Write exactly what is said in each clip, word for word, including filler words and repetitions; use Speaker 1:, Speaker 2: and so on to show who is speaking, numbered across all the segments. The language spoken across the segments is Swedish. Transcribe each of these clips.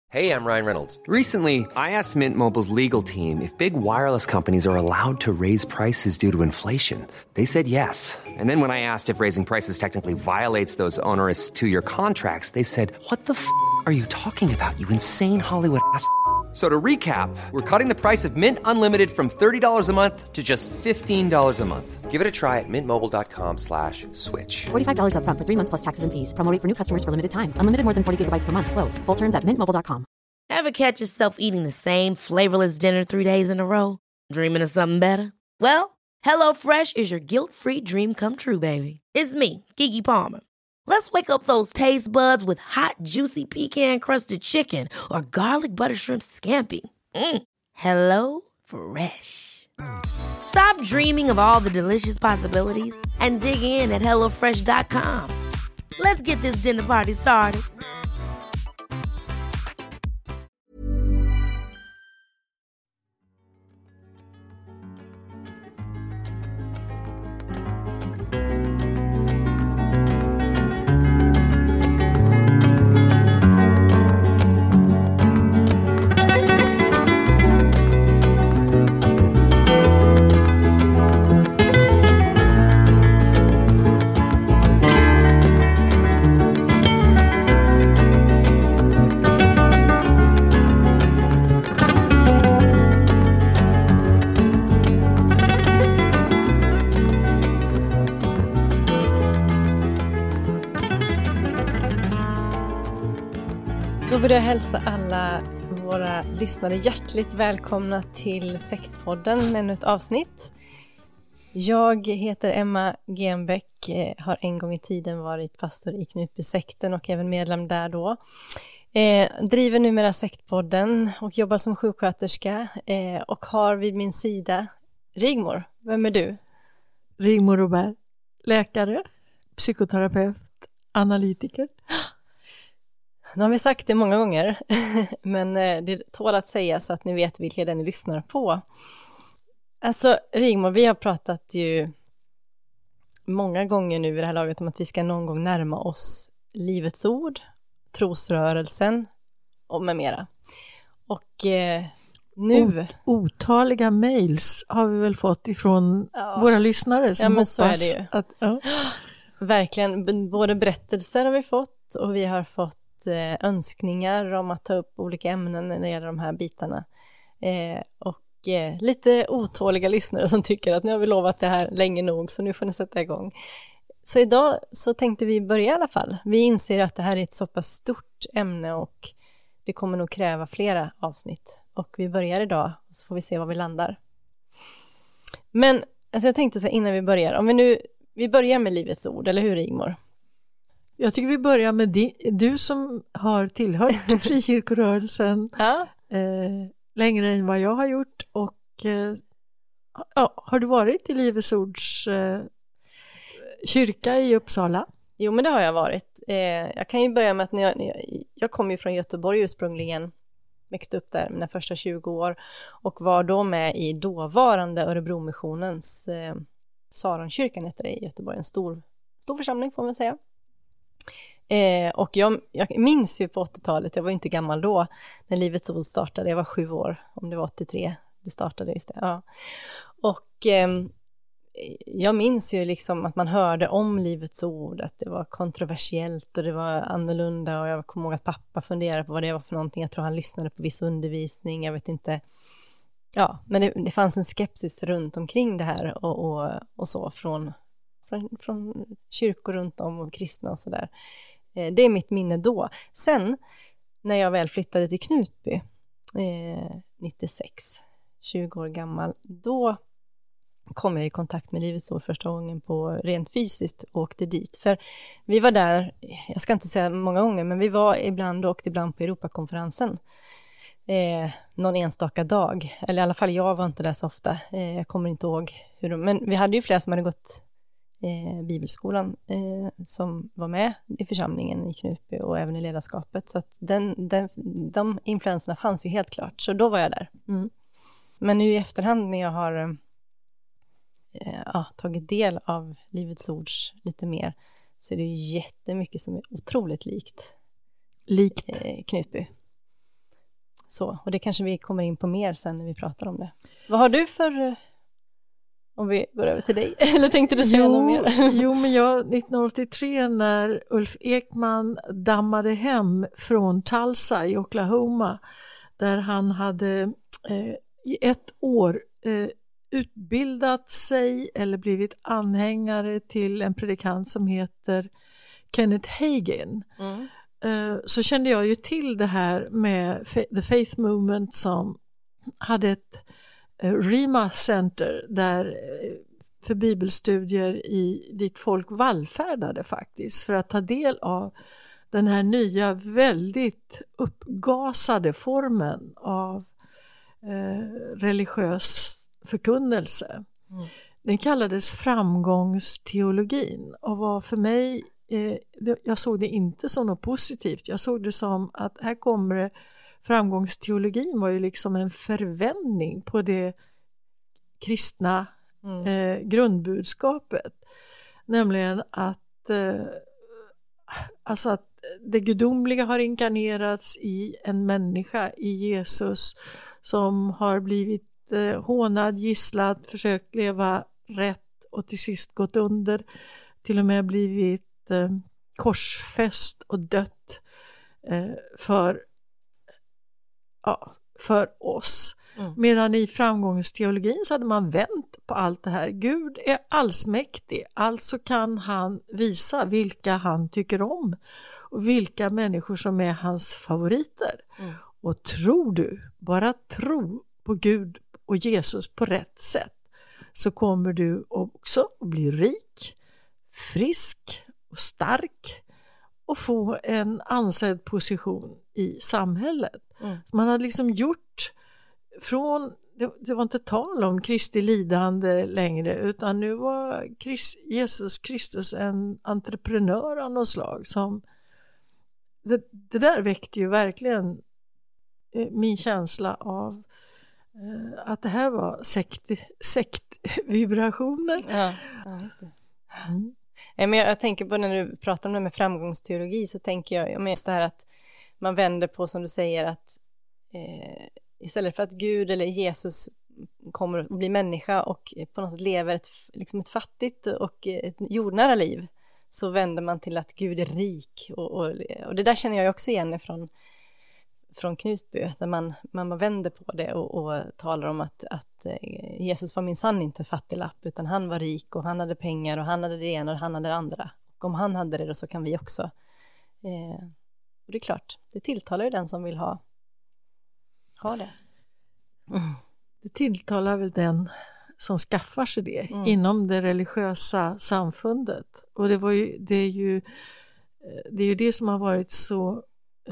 Speaker 1: Hey, I'm Ryan Reynolds.
Speaker 2: Recently, I asked Mint Mobile's legal team if big wireless companies are allowed to raise prices due to inflation. They said yes. And then when I asked if raising prices technically violates those onerous two-year contracts, they said, "What the f*** are you talking about, you insane Hollywood ass?" So to recap, we're cutting the price of Mint Unlimited from thirty dollars a month to just fifteen dollars a month.
Speaker 1: Give it a try at mintmobile.com slash switch.
Speaker 3: forty-five dollars up front for three months plus taxes and fees. Promo rate for new customers for limited time. Unlimited more than forty gigabytes per month. Slows full terms at mint mobile dot com.
Speaker 4: Ever catch yourself eating the same flavorless dinner three days in a row? Dreaming of something better? Well, HelloFresh is your guilt-free dream come true, baby. It's me, Keke Palmer. Let's wake up those taste buds with hot, juicy pecan-crusted chicken or garlic butter shrimp scampi. Mm. Hello Fresh. Stop dreaming of all the delicious possibilities and dig in at hello fresh dot com. Let's get this dinner party started.
Speaker 5: Då vill jag hälsa alla våra lyssnare hjärtligt välkomna till Sektpodden, ännu ett avsnitt. Jag heter Emma Genbeck, har en gång i tiden varit pastor i Knutbysekten och även medlem där då. Eh, driver numera Sektpodden och jobbar som sjuksköterska eh, och har vid min sida Rigmor. Vem är du?
Speaker 6: Rigmor Robert, läkare, psykoterapeut, analytiker.
Speaker 5: Nu har vi sagt det många gånger, men det tål att säga så att ni vet vilka det ni lyssnar på. Alltså Rigmor, vi har pratat ju många gånger nu i det här laget om att vi ska någon gång närma oss Livets ord, trosrörelsen och med mera. Och eh, nu...
Speaker 6: Otaliga mejls har vi väl fått ifrån
Speaker 5: ja.
Speaker 6: våra lyssnare som
Speaker 5: ja, men
Speaker 6: hoppas
Speaker 5: så är det ju.
Speaker 6: Att... Ja.
Speaker 5: Verkligen, både berättelser har vi fått och vi har fått önskningar om att ta upp olika ämnen när det gäller de här bitarna. Eh, och eh, lite otåliga lyssnare som tycker att nu har vi lovat det här länge nog så nu får ni sätta igång. Så idag så tänkte vi börja i alla fall. Vi inser att det här är ett så pass stort ämne och det kommer nog kräva flera avsnitt. Och vi börjar idag och så får vi se var vi landar. Men alltså jag tänkte så här, innan vi börjar, om vi nu vi börjar med Livets ord, eller hur Rigmor?
Speaker 6: Jag tycker vi börjar med di, du som har tillhört frikyrkorörelsen
Speaker 5: ja.
Speaker 6: eh, längre än vad jag har gjort. Och eh, ja, har du varit i Livets ords eh, kyrka i Uppsala?
Speaker 5: Jo, men det har jag varit. Eh, jag kan ju börja med att när jag, när jag, jag kom ju från Göteborg ursprungligen, växte upp där mina första tjugo år och var då med i dåvarande Örebromissionens eh, Saronkyrkan heter det i Göteborg, en stor, stor församling får man säga. Eh, och jag, jag minns ju på åttiotalet, jag var inte gammal då när Livets ord startade, jag var sju år, om det var åttiotre det startade just det, ja. Och eh, jag minns ju liksom att man hörde om Livets ord, att det var kontroversiellt och det var annorlunda och jag kommer ihåg att pappa funderade på vad det var för någonting, jag tror han lyssnade på viss undervisning, jag vet inte. Ja, men det, det fanns en skepsis runt omkring det här och, och, och så från, från, från kyrkor runt om och kristna och sådär. Eh, det är mitt minne då. Sen när jag väl flyttade till Knutby eh, nittiosex, tjugo år gammal, då kom jag i kontakt med Livets ord första gången på rent fysiskt och åkte dit. För vi var där, jag ska inte säga många gånger, men vi var ibland och åkte ibland på Europakonferensen. Eh, någon enstaka dag, eller i alla fall jag var inte där så ofta, eh, jag kommer inte ihåg hur de, men vi hade ju flera som hade gått eh, bibelskolan eh, som var med i församlingen i Knutby och även i ledarskapet, så att den, den, de influenserna fanns ju helt klart, så då var jag där. Mm. Men nu i efterhand när jag har eh, ja, tagit del av Livets ords lite mer, så är det ju jättemycket som är otroligt likt
Speaker 6: likt
Speaker 5: eh, Knutby. Så, och det kanske vi kommer in på mer sen när vi pratar om det. Vad har du för, om vi går över till dig, eller tänkte du säga
Speaker 6: jo,
Speaker 5: något mer?
Speaker 6: jo, men jag nittonhundraåttiotre när Ulf Ekman dammade hem från Tulsa i Oklahoma, där han hade eh, i ett år eh, utbildat sig eller blivit anhängare till en predikant som heter Kenneth Hagin. Mm. Uh, så kände jag ju till det här med The Faith Movement som hade ett uh, Rima Center där uh, för bibelstudier i dit folk vallfärdade faktiskt för att ta del av den här nya väldigt uppgasade formen av uh, religiös förkunnelse. Mm. Den kallades framgångsteologin och var för mig, eh, jag såg det inte som något positivt. Jag såg det som att här kommer det, framgångsteologin var ju liksom en förvändning på det kristna mm. eh, grundbudskapet. Nämligen att, eh, alltså att det gudomliga har inkarnerats i en människa, i Jesus, som har blivit hånad, gisslad, försökt leva rätt och till sist gått under, till och med blivit eh, korsfäst och dött eh, för, ja, för oss. Mm. Medan i framgångsteologin så hade man vänt på allt det här. Gud är allsmäktig, alltså kan han visa vilka han tycker om och vilka människor som är hans favoriter. Mm. Och tror du, bara tro på Gud och Jesus på rätt sätt, så kommer du också att bli rik, frisk och stark och få en ansedd position i samhället. Mm. Så man hade liksom gjort från, det, det var inte tal om Kristi lidande längre, utan nu var Christ, Jesus Kristus en entreprenör av något slag. Som, det, det där väckte ju verkligen eh, min känsla av att det här var sekt, sektvibrationer.
Speaker 5: Ja, ja, just det. Mm. Men jag, jag tänker på när du pratar om det med framgångsteologi, så tänker jag just det här att man vänder på, som du säger, att eh, istället för att Gud eller Jesus kommer att bli människa och på något sätt lever ett, liksom ett fattigt och ett jordnära liv, så vänder man till att Gud är rik. Och, och, och det där känner jag också igen ifrån från Knutby, där man, man vänder på det och, och talar om att, att Jesus var minsann inte fattiglapp, utan han var rik och han hade pengar och han hade det ena och han hade det andra. Och om han hade det då, så kan vi också. Eh, och det är klart, det tilltalar ju den som vill ha, ha det.
Speaker 6: Mm. Det tilltalar väl den som skaffar sig det mm. inom det religiösa samfundet. Och det, var ju, det, är ju, det är ju det som har varit så eh,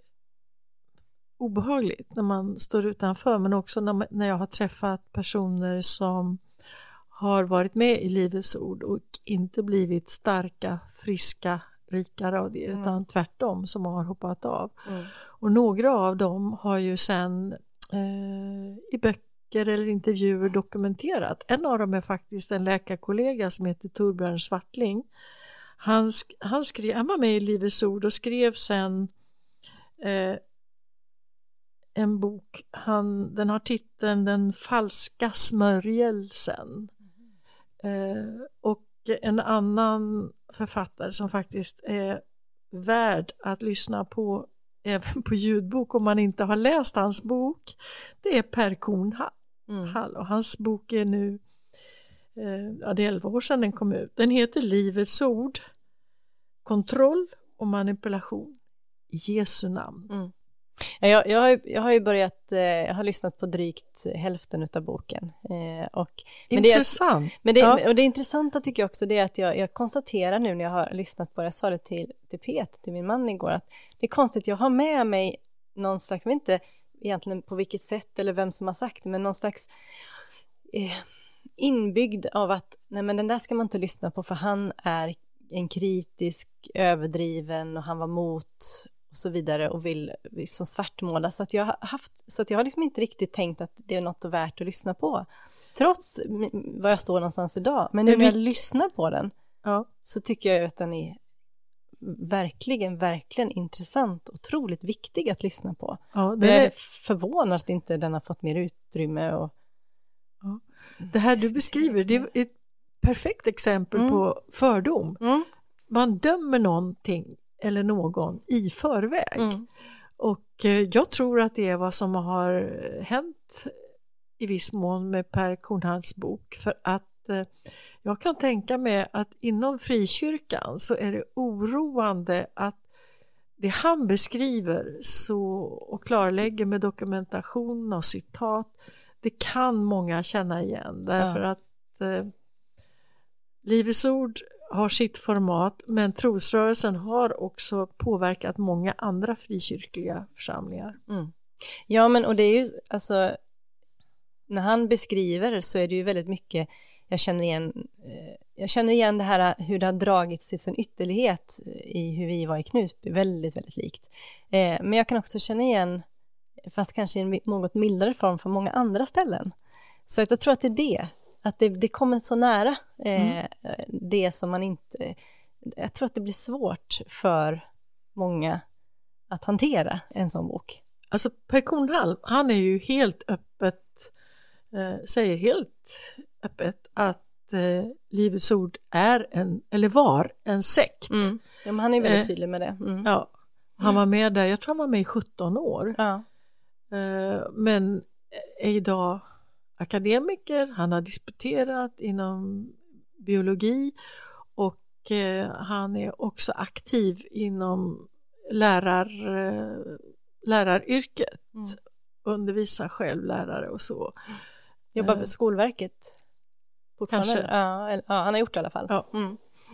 Speaker 6: obehagligt när man står utanför, men också när, man, när jag har träffat personer som har varit med i Livets ord och inte blivit starka, friska, rikare av det, mm. utan tvärtom, som har hoppat av. Mm. Och några av dem har ju sen eh, i böcker eller intervjuer dokumenterat. En av dem är faktiskt en läkarkollega som heter Torbjörn Svartling. Han, sk- han, skrev, han var med i Livets ord och skrev sen eh, en bok, han, den har titeln Den falska smörjelsen. Mm. Eh, och en annan författare som faktiskt är värd att lyssna på även på ljudbok om man inte har läst hans bok, det är Per Kornhall. Mm. Och hans bok är nu eh, ja, det är elva år sedan den kom ut. Den heter Livets ord, kontroll och manipulation i Jesu namn.
Speaker 5: Mm. Jag, jag, har, jag har ju börjat, eh, jag har lyssnat på drygt hälften av boken. Eh, och,
Speaker 6: men intressant.
Speaker 5: Det, men det, ja. Och det intressanta tycker jag också, det är att jag, jag konstaterar nu när jag har lyssnat på det, jag sa det till, till Pet, till min man igår, att det är konstigt, jag har med mig någon slags, jag vet inte egentligen på vilket sätt eller vem som har sagt det, men någon slags eh, inbyggd av att nej, men den där ska man inte lyssna på, för han är en kritisk, överdriven och han var mot och så vidare och vill liksom svartmåla, så att jag har haft, så att jag har liksom inte riktigt tänkt att det är något värt att lyssna på, trots var jag står någonstans idag. Men nu när jag lyssnar på den, ja, så tycker jag att den är verkligen, verkligen intressant, otroligt viktig att lyssna på.
Speaker 6: Ja, det
Speaker 5: jag är
Speaker 6: är
Speaker 5: förvånad att inte den har fått mer utrymme. Och...
Speaker 6: Ja. Det här du beskriver, det är ett perfekt exempel
Speaker 5: Mm.
Speaker 6: på fördom.
Speaker 5: Mm.
Speaker 6: Man dömer någonting eller någon i förväg.
Speaker 5: Mm.
Speaker 6: Och eh, jag tror att det är vad som har hänt i viss mån med Per Kornhalls bok. För att eh, jag kan tänka mig att inom frikyrkan så är det oroande att det han beskriver så, och klarlägger med dokumentation och citat, det kan många känna igen. Därför
Speaker 5: Ja.
Speaker 6: att eh, Livets ord har sitt format, men trosrörelsen har också påverkat många andra frikyrkliga församlingar.
Speaker 5: Mm. Ja, men och det är ju, alltså, när han beskriver så är det ju väldigt mycket, jag känner igen, eh, jag känner igen det här hur det har dragits till sin ytterlighet i hur vi var i Knutby, väldigt, väldigt likt. Eh, men jag kan också känna igen, fast kanske i en något mildare form för många andra ställen. Så jag tror att det är det, att det, det kommer så nära eh, mm. det som man inte, jag tror att det blir svårt för många att hantera en sån bok.
Speaker 6: Alltså Per Kornhall, han är ju helt öppet, eh, säger helt öppet att eh, Livets ord är en, eller var en sekt.
Speaker 5: Mm. Ja, men han är väldigt
Speaker 6: eh,
Speaker 5: tydlig med det. Mm.
Speaker 6: Ja, han var med där, jag tror han var med i sjutton år.
Speaker 5: Ja.
Speaker 6: Eh, men är idag akademiker, han har disputerat inom biologi och eh, han är också aktiv inom lärar, eh, läraryrket.
Speaker 5: Mm.
Speaker 6: Undervisar själv lärare och så.
Speaker 5: Jobbar
Speaker 6: Eh,
Speaker 5: på Skolverket.
Speaker 6: Kanske.
Speaker 5: Ja, eller, ja, han har gjort det i alla fall.
Speaker 6: Ja.
Speaker 5: Mm.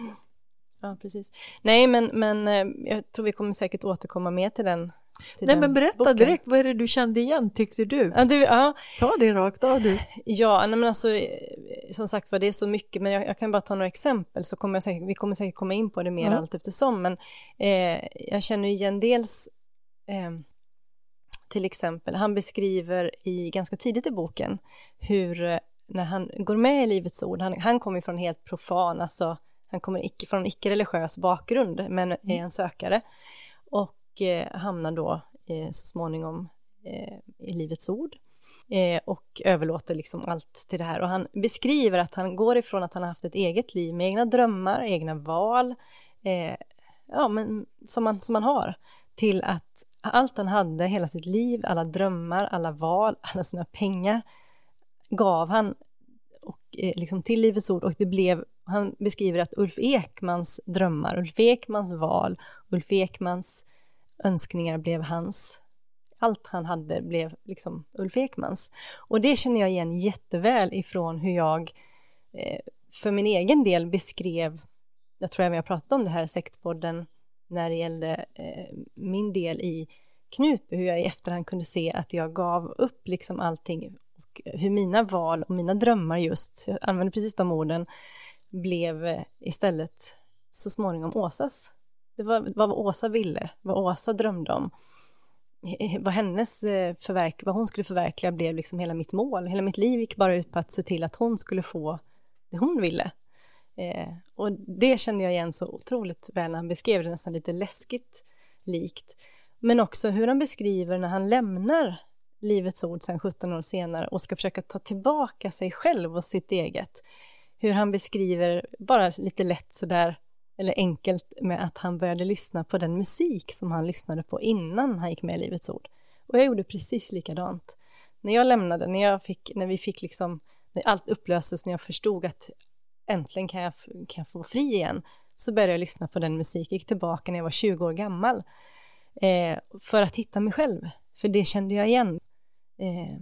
Speaker 5: Ja, precis. Nej, men, men jag tror vi kommer säkert återkomma mer till den. Till
Speaker 6: Nej,
Speaker 5: den
Speaker 6: men berätta
Speaker 5: boken.
Speaker 6: direkt, vad är det du kände igen, tyckte du?
Speaker 5: Ja, du, ja.
Speaker 6: Ta det rakt av du.
Speaker 5: Ja, nej, men alltså, som sagt var det är så mycket, men jag, jag kan bara ta några exempel så kommer jag säkert, vi kommer säkert komma in på det mer
Speaker 6: Mm.
Speaker 5: allt eftersom, men eh, jag känner igen dels eh, till exempel, han beskriver i ganska tidigt i boken hur eh, när han går med i Livets ord, han, han kommer från helt profan, alltså han kommer icke, från en icke-religiös bakgrund men är en sökare och eh, hamnar då eh, så småningom eh, i Livets ord eh, och överlåter liksom allt till det här, och han beskriver att han går ifrån att han har haft ett eget liv med egna drömmar, egna val eh, ja, men som man, som man har, till att allt han hade, hela sitt liv, alla drömmar, alla val, alla sina pengar gav han och, eh, liksom till Livets ord, och det blev, han beskriver att Ulf Ekmans drömmar, Ulf Ekmans val, Ulf Ekmans önskningar blev hans. Allt han hade blev liksom Ulf Ekmans. Och det känner jag igen jätteväl ifrån hur jag eh, för min egen del beskrev, jag tror även jag pratade om det här i sektpodden när det gällde eh, min del i Knutby, hur jag i efterhand kunde se att jag gav upp liksom allting och hur mina val och mina drömmar, just, jag använde precis de orden, blev eh, istället så småningom Åsas. Det var vad Åsa ville, vad Åsa drömde om. Vad hennes förverk, vad hon skulle förverkliga blev liksom hela mitt mål. Hela mitt liv gick bara ut på att se till att hon skulle få det hon ville. Eh, och det kände jag igen så otroligt väl när han beskrev det, nästan lite läskigt likt. Men också hur han beskriver när han lämnar Livets ord sedan sjutton år senare och ska försöka ta tillbaka sig själv och sitt eget. Hur han beskriver, bara lite lätt sådär, eller enkelt, med att han började lyssna på den musik som han lyssnade på innan han gick med i Livets ord. Och jag gjorde precis likadant. När jag lämnade, när, jag fick, när vi fick liksom, när allt upplöstes, när jag förstod att äntligen kan jag, kan jag få fri igen, så började jag lyssna på den musik. Jag gick tillbaka när jag var tjugo år gammal eh, för att hitta mig själv. För det kände jag igen. Eh,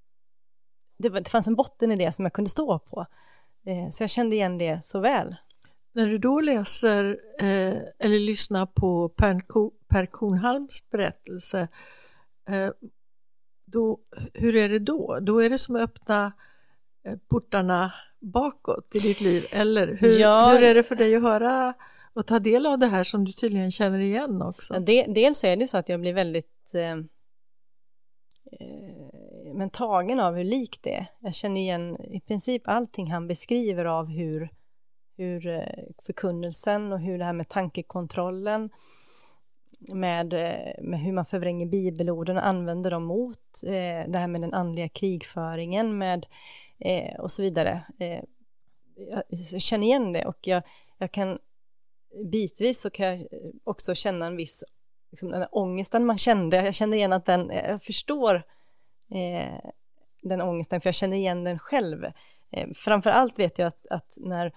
Speaker 5: det, var, det fanns en botten i det som jag kunde stå på. Eh, så jag kände igen det så väl.
Speaker 6: När du då läser eh, eller lyssnar på Per, per Kornhalms berättelse, eh, då, hur är det då? Då är det som att öppna eh, portarna bakåt i ditt liv, eller hur,
Speaker 5: ja,
Speaker 6: hur är det för dig att höra och ta del av det här som du tydligen känner igen också?
Speaker 5: Ja, det, dels är det så att jag blir väldigt eh, eh, men tagen av hur likt det är. Jag känner igen i princip allting han beskriver av hur hur eh, förkunnelsen och hur det här med tankekontrollen, med, med hur man förvränger bibelorden och använder dem mot eh, det här med den andliga krigföringen med, eh, och så vidare. Eh, jag, jag känner igen det, och jag, jag kan bitvis så kan jag också känna en viss liksom, den här ångesten man kände. Jag känner igen att den, jag förstår eh, den ångesten, för jag känner igen den själv. Eh, framförallt vet jag att, att när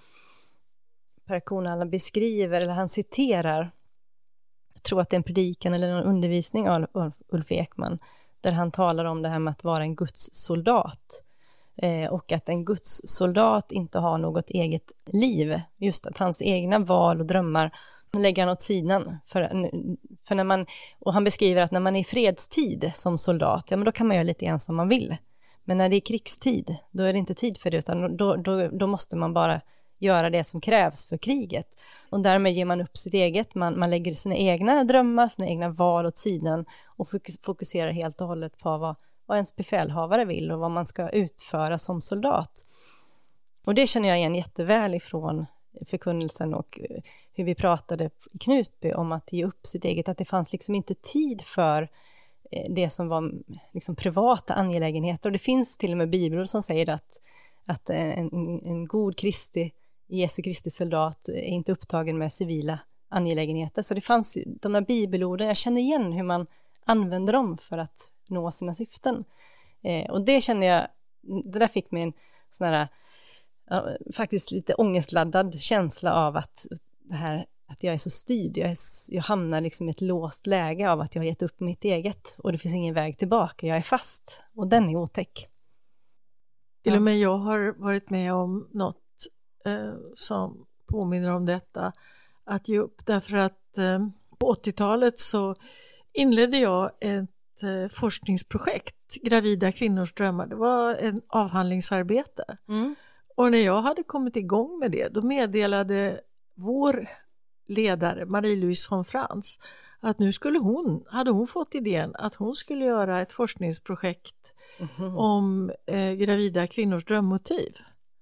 Speaker 5: Per Kornhallam beskriver, eller han citerar, jag tror att det är en predikan eller en undervisning av Ulf Ekman, där han talar om det här med att vara en Guds soldat. Eh, och att en Guds soldat inte har något eget liv. Just att hans egna val och drömmar lägger han åt sidan. För, för när man, och han beskriver att när man är i fredstid som soldat, ja men då kan man göra lite grann som man vill. Men när det är krigstid, då är det inte tid för det, utan då, då, då måste man bara göra det som krävs för kriget. Och därmed ger man upp sitt eget, man, man lägger sina egna drömmar, sina egna val åt sidan och fokuserar helt och hållet på vad, vad ens befälhavare vill och vad man ska utföra som soldat. Och det känner jag igen jätteväl ifrån förkunnelsen och hur vi pratade i Knutby om att ge upp sitt eget, att det fanns liksom inte tid för det som var liksom privata angelägenheter. Och det finns till och med bibelord som säger att, att en, en god Kristi, Jesu Kristi soldat är inte upptagen med civila angelägenheter. Så det fanns de här bibelorden, jag känner igen hur man använder dem för att nå sina syften. Eh, och det känner jag, det där fick mig en sån här, ja, faktiskt lite ångestladdad känsla av att det här, att jag är så styrd, jag, är, jag hamnar liksom i ett låst läge av att jag har gett upp mitt eget och det finns ingen väg tillbaka, jag är fast och den är otäck.
Speaker 6: Till och med jag har varit med om något eh, som påminner om detta, att ge upp, därför att eh, på åttiotalet så inledde jag ett eh, forskningsprojekt, Gravida kvinnors drömmar. Det var en avhandlingsarbete. Mm. Och när jag hade kommit igång med det, då meddelade vår ledare, Marie-Louise von Franz, att nu skulle hon, hade hon fått idén att hon skulle göra ett forskningsprojekt mm-hmm. om eh, gravida kvinnors drömmotiv.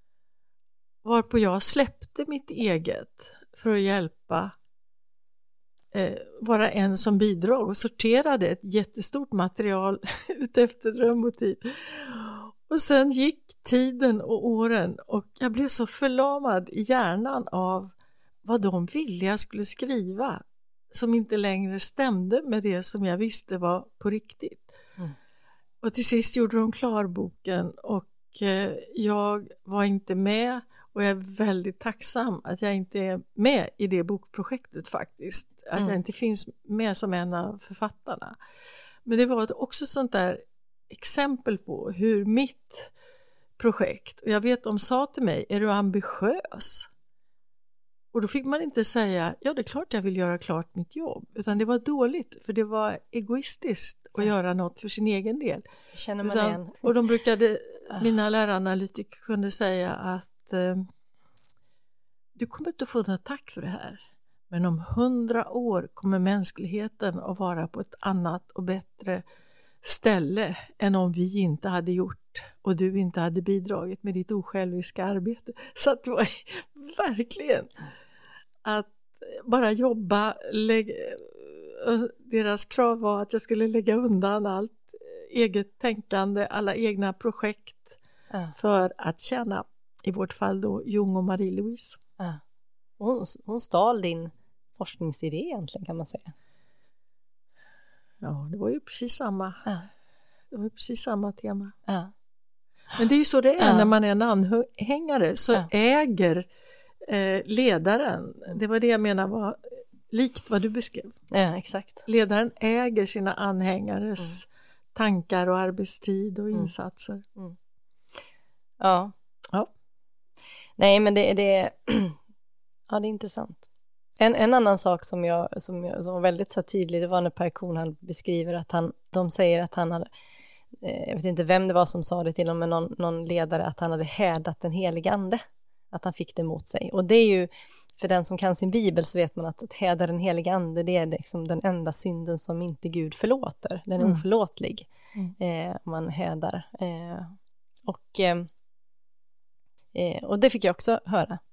Speaker 6: Varpå jag släppte mitt eget för att hjälpa eh, vara en som bidrag och sorterade ett jättestort material ut efter drömmotiv. Och sen gick tiden och åren och jag blev så förlamad i hjärnan av vad de ville jag skulle skriva som inte längre stämde med det som jag visste var på riktigt. Mm. Och till sist gjorde de klar boken och eh, jag var inte med, och jag är väldigt tacksam att jag inte är med i det bokprojektet faktiskt. Att mm. jag inte finns med som en av författarna. Men det var också sånt där exempel på hur mitt projekt, och jag vet de sa till mig, är du ambitiös? Och då fick man inte säga, ja det är klart jag vill göra klart mitt jobb. Utan det var dåligt, för det var egoistiskt att ja. göra något för sin egen del.
Speaker 5: Det känner man
Speaker 6: Utan,
Speaker 5: igen.
Speaker 6: Och de brukade, mina läraranalytiker kunde säga att eh, du kommer inte att få något tack för det här. Men om hundra år kommer mänskligheten att vara på ett annat och bättre ställe än om vi inte hade gjort och du inte hade bidragit med ditt osjälviska arbete. Så att det var verkligen att bara jobba, lägga, deras krav var att jag skulle lägga undan allt eget tänkande, alla egna projekt ja. för att tjäna, i vårt fall då Jung och Marie-Louise.
Speaker 5: Ja. Hon, hon stal din forskningsidé egentligen, kan man säga.
Speaker 6: Ja, det var ju precis samma. Ja. Det var ju precis samma tema.
Speaker 5: Ja.
Speaker 6: Men det är ju så det är ja. när man är en anhängare, så
Speaker 5: ja.
Speaker 6: äger eh, ledaren, det var det jag menar var likt vad du beskrev.
Speaker 5: Ja, exakt.
Speaker 6: Ledaren äger sina anhängares mm. tankar och arbetstid och insatser.
Speaker 5: Mm. Mm. Ja.
Speaker 6: ja.
Speaker 5: Nej, men det, det, ja, det är intressant. En, en annan sak som, jag, som, jag, som var väldigt så tydlig, det var när Per Kornhallam beskriver att han, de säger att han hade, eh, jag vet inte vem det var som sa det till honom, men någon, någon ledare, att han hade härdat den heliga ande, att han fick det mot sig. Och det är ju, för den som kan sin bibel så vet man att, att häda den heliga ande, det är liksom den enda synden som inte Gud förlåter. Den är mm. oförlåtlig mm. eh, om man hädar. Eh, och, eh, och det fick jag också höra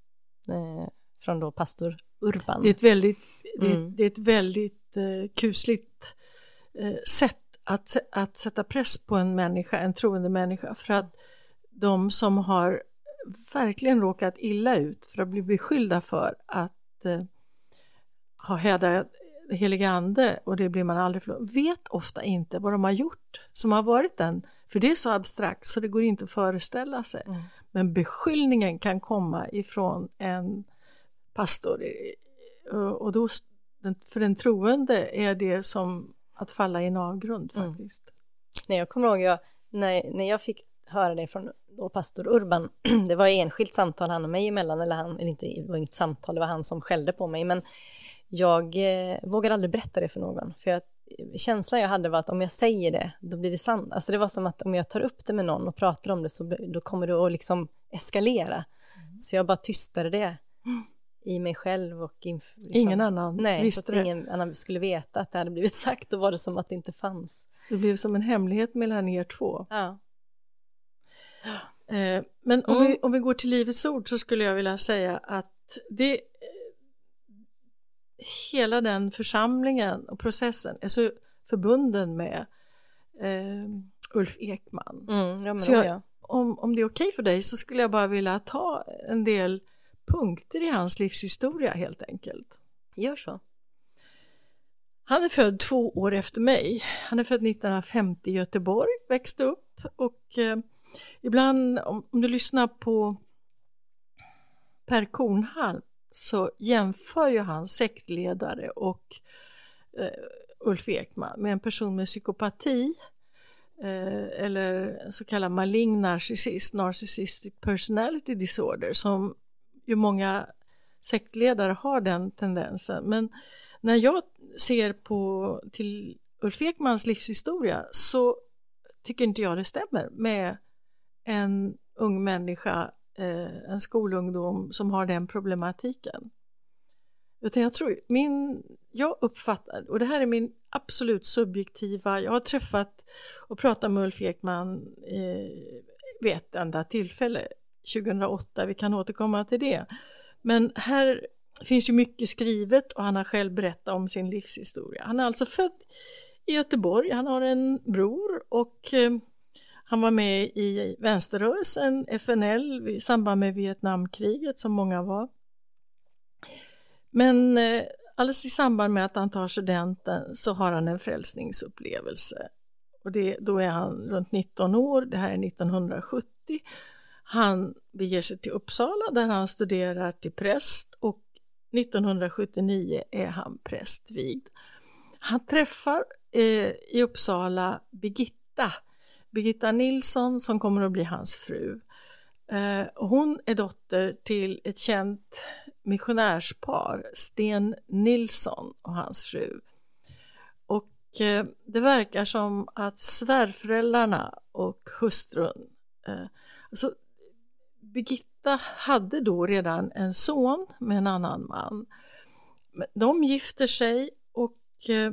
Speaker 5: eh, från då pastor Urban.
Speaker 6: Det är ett väldigt, det är,
Speaker 5: Mm.
Speaker 6: det är ett väldigt eh, kusligt eh, sätt att, att sätta press på en människa, en troende människa, för att de som har verkligen råkat illa ut för att bli beskyllda för att eh, ha hädat heliga ande, och det blir man aldrig förlåt, vet ofta inte vad de har gjort som har varit den, för det är så abstrakt så det går inte att föreställa sig. Mm. Men beskyllningen kan komma ifrån en pastor, och då för den troende är det som att falla i en avgrund faktiskt. Mm.
Speaker 5: Nej, jag kommer ihåg jag, när, när jag fick höra det från då pastor Urban, det var enskilt samtal han och mig emellan, eller han, eller inte, det var inget samtal, det var han som skällde på mig, men jag eh, vågade aldrig berätta det för någon, för jag, känslan jag hade var att om jag säger det, då blir det sant. Alltså det var som att om jag tar upp det med någon och pratar om det, så då kommer det att liksom eskalera. Mm. Så jag bara tystade det mm. i mig själv och inf- liksom,
Speaker 6: ingen annan
Speaker 5: nej,
Speaker 6: visste
Speaker 5: så att ingen annan skulle veta att det hade blivit sagt. Då var det som att det inte fanns.
Speaker 6: Det blev som en hemlighet mellan er två.
Speaker 5: Ja.
Speaker 6: Eh, men om, mm. vi, om vi går till Livets ord, så skulle jag vilja säga att det, hela den församlingen och processen är så förbunden med eh, Ulf Ekman.
Speaker 5: Mm, ja,
Speaker 6: så jag, om, om det är okej för dig, så skulle jag bara vilja ta en del punkter i hans livshistoria helt enkelt.
Speaker 5: Gör så.
Speaker 6: Han är född två år efter mig. Han är född nittonhundrafemtio i Göteborg, växte upp, och eh, ibland om, om du lyssnar på Per Kornhall, så jämför ju han sektledare och eh, Ulf Ekman med en person med psykopati eh, eller så kallad malign narcissist, narcissistic personality disorder, som ju många sektledare har den tendensen. Men när jag ser på till Ulf Ekmans livshistoria, så tycker inte jag det stämmer med en ung människa, eh, en skolungdom som har den problematiken. Utan jag tror, min, jag uppfattar, och det här är min absolut subjektiva, jag har träffat och pratat med Ulf Ekman eh, vid ett enda tillfälle, tjugohundraåtta, vi kan återkomma till det. Men här finns ju mycket skrivet, och han har själv berättat om sin livshistoria. Han är alltså född i Göteborg, han har en bror, och eh, han var med i vänsterrörelsen, F N L, i samband med Vietnamkriget, som många var. Men eh, alldeles i samband med att han tar studenten, så har han en frälsningsupplevelse. Och det, då är han runt nitton år, det här är nittonhundrasjuttio. Han beger sig till Uppsala, där han studerar till präst, och nittonhundrasjuttionio är han prästvigd. Han träffar eh, i Uppsala Birgitta, Birgitta Nilsson, som kommer att bli hans fru. Eh, hon är dotter till ett känt missionärspar, Sten Nilsson och hans fru. Och eh, det verkar som att svärföräldrarna och hustrun, eh, alltså Birgitta hade då redan en son med en annan man. De gifter sig, och eh,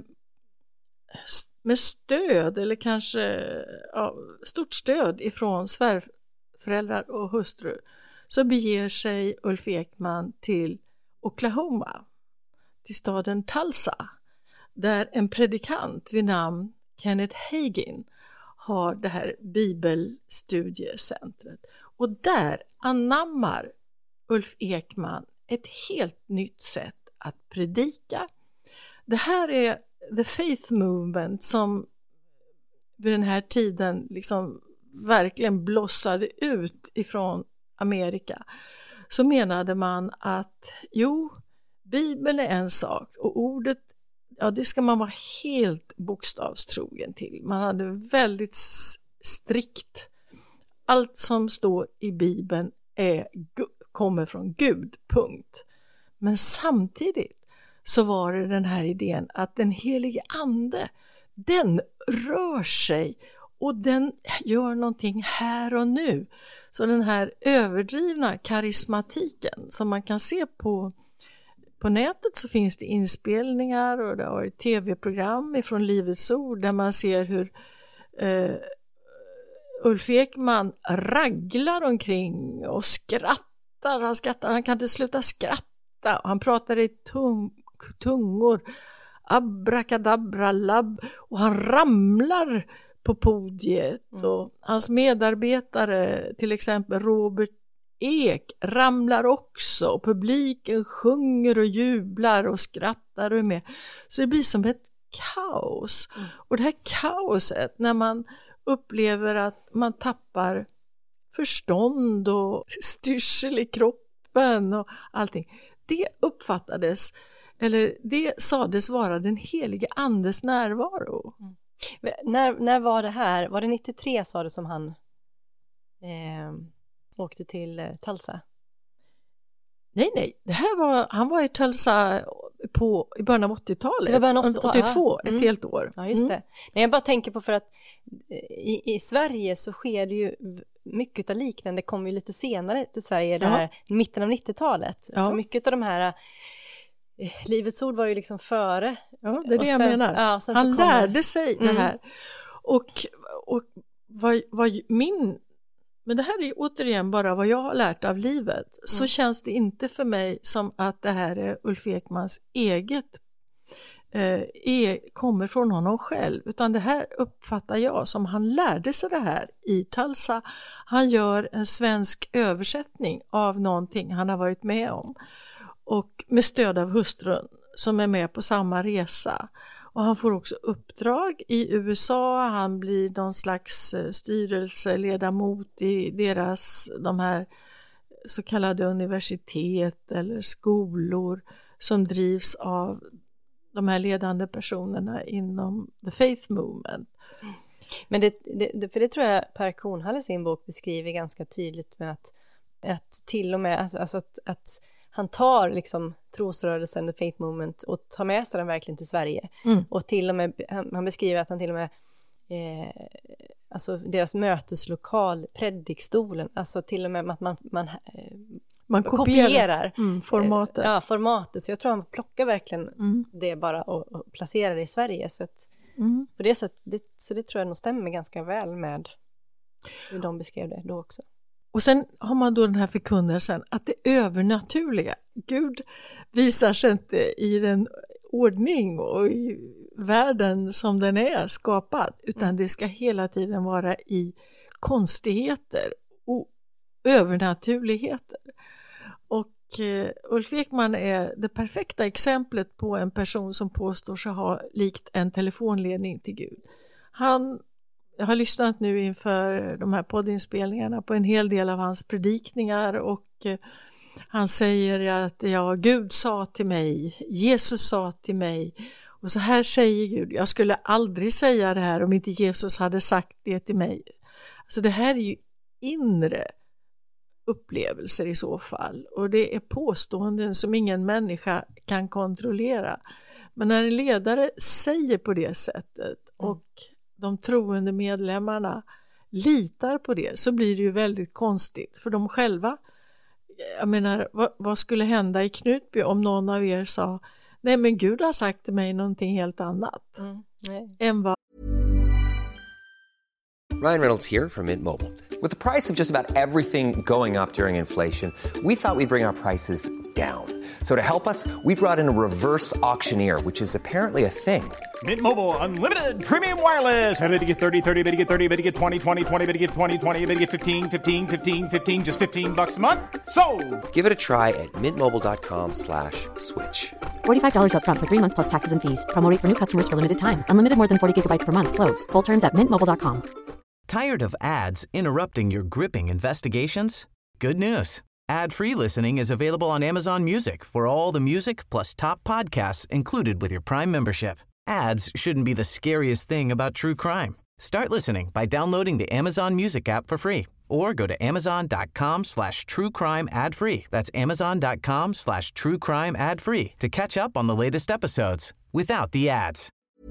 Speaker 6: med stöd, eller kanske ja, stort stöd ifrån svärföräldrar och hustru, så beger sig Ulf Ekman till Oklahoma, till staden Tulsa, där en predikant vid namn Kenneth Hagin har det här bibelstudiecentret. Och där anammar Ulf Ekman ett helt nytt sätt att predika. Det här är the faith movement som vid den här tiden liksom verkligen blossade ut ifrån Amerika. Så menade man att jo, Bibeln är en sak, och ordet, ja, det ska man vara helt bokstavstrogen till. Man hade väldigt strikt, allt som står i Bibeln är, kommer från Gud, punkt. Men samtidigt så var det den här idén att den helige ande, den rör sig och den gör någonting här och nu. Så den här överdrivna karismatiken som man kan se på på nätet, så finns det inspelningar och det har tv-program från Livets ord där man ser hur eh, Ulf Ekman raglar omkring och skrattar han skrattar, han kan inte sluta skratta. Han pratar i tung, tungor, abrakadabra, labb, och han ramlar på podiet. Mm. Och hans medarbetare, till exempel Robert Ek, ramlar också, och publiken sjunger och jublar och skrattar och är med. Så det blir som ett kaos. Mm. Och det här kaoset, när man upplever att man tappar förstånd och styrsel i kroppen och allting, det uppfattades, eller det sades vara den helige andes närvaro.
Speaker 5: Mm. När, när var det här? Var det nittiotre, sa du, som han eh, åkte till eh, Tulsa?
Speaker 6: Nej, nej. Det här var, han var i Tulsa på, i början av åttiotalet.
Speaker 5: Det var början av åttiotalet.
Speaker 6: åttiotvå,
Speaker 5: ja. mm.
Speaker 6: ett helt år.
Speaker 5: Ja, just det. Mm. Nej, jag bara tänker på, för att i, i Sverige så sker det ju mycket av liknande, kommer ju lite senare till Sverige, det här ja. mitten av nittiotalet. Ja. För mycket av de här eh, Livets ord var ju liksom före.
Speaker 6: Ja, det är det
Speaker 5: och
Speaker 6: jag
Speaker 5: sen,
Speaker 6: menar.
Speaker 5: Ja, sen
Speaker 6: han
Speaker 5: kommer...
Speaker 6: lärde sig mm. det här. Och, och vad, vad min... Men det här är återigen bara vad jag har lärt av livet. Mm. Så känns det inte för mig som att det här är Ulf Ekmans eget, eh, är, kommer från honom själv. Utan det här uppfattar jag som han lärde sig det här i Tulsa. Han gör en svensk översättning av någonting han har varit med om. Och med stöd av hustrun som är med på samma resa. Och han får också uppdrag i U S A, han blir någon slags styrelseledamot i deras, de här så kallade universitet eller skolor som drivs av de här ledande personerna inom The Faith Movement.
Speaker 5: Men det, det, för det tror jag Per Kornhall i sin bok beskriver ganska tydligt med att, att till och med, alltså, alltså att, att han tar liksom trosrörelsen, The Faith Movement, och tar med sig den verkligen till Sverige. Mm. Och till och med, han, han beskriver att han till och med eh, alltså deras möteslokal, predikstolen, alltså till och med att man, man, eh,
Speaker 6: man kopierar, kopierar
Speaker 5: mm,
Speaker 6: formatet.
Speaker 5: Eh, ja, formatet. Så jag tror han plockar verkligen
Speaker 6: mm.
Speaker 5: det bara och, och placerar det i Sverige. Så, att,
Speaker 6: mm.
Speaker 5: på det sättet, det, så det tror jag nog stämmer ganska väl med hur de beskrev det då också.
Speaker 6: Och sen har man då den här förkunnelsen att det övernaturliga, Gud visar sig inte i den ordning och i världen som den är skapad, utan det ska hela tiden vara i konstigheter och övernaturligheter. Och eh, Ulf Ekman är det perfekta exemplet på en person som påstår sig ha likt en telefonledning till Gud. Han Jag har lyssnat nu inför de här poddinspelningarna på en hel del av hans predikningar, och eh, han säger att ja, Gud sa till mig, Jesus sa till mig, och så här säger Gud, jag skulle aldrig säga det här om inte Jesus hade sagt det till mig. Alltså det här är ju inre upplevelser i så fall, och det är påståenden som ingen människa kan kontrollera. Men när en ledare säger på det sättet och de troende medlemmarna litar på det, så blir det ju väldigt konstigt för de själva. Jag menar, vad, vad skulle hända i Knutby om någon av er sa, nej men Gud har sagt till mig någonting helt annat
Speaker 5: mm,
Speaker 6: än vad.
Speaker 1: Ryan Reynolds here from Mint Mobile. With the price of just about everything going up during inflation, we thought we'd bring our prices down. So to help us, we brought in a reverse auctioneer, which is apparently a thing.
Speaker 7: Mint Mobile Unlimited Premium Wireless. How to get thirty, thirty, how to get thirty, how to get twenty, twenty, twenty, how to get twenty, twenty, how to get fifteen, fifteen, fifteen, fifteen, just fifteen bucks a month? Sold!
Speaker 1: Give it a try at mintmobile.com slash switch.
Speaker 3: forty-five dollars up front for three months plus taxes and fees. Promo rate for new customers for limited time. Unlimited more than forty gigabytes per month. Slows full terms at mint mobile dot com.
Speaker 8: Tired of ads interrupting your gripping investigations? Good news. Ad-free listening is available on Amazon Music for all the music plus top podcasts included with your Prime membership. Ads shouldn't be the scariest thing about true crime. Start listening by downloading the Amazon Music app for free or go to amazon.com slash true crime ad free. That's amazon.com slash true crime ad free to catch up on the latest episodes without the ads.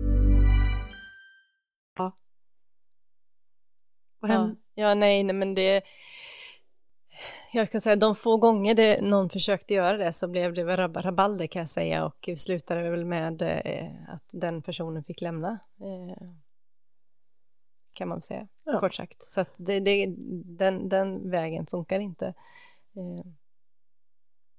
Speaker 5: Ja, ja nej, nej, men det... Jag kan säga de få gånger det, någon försökte göra det så blev det väl rabalder, kan jag säga, och slutade väl med eh, att den personen fick lämna. Eh, kan man säga, ja. Kort sagt. Så att det, det, den, den vägen funkar inte. Eh,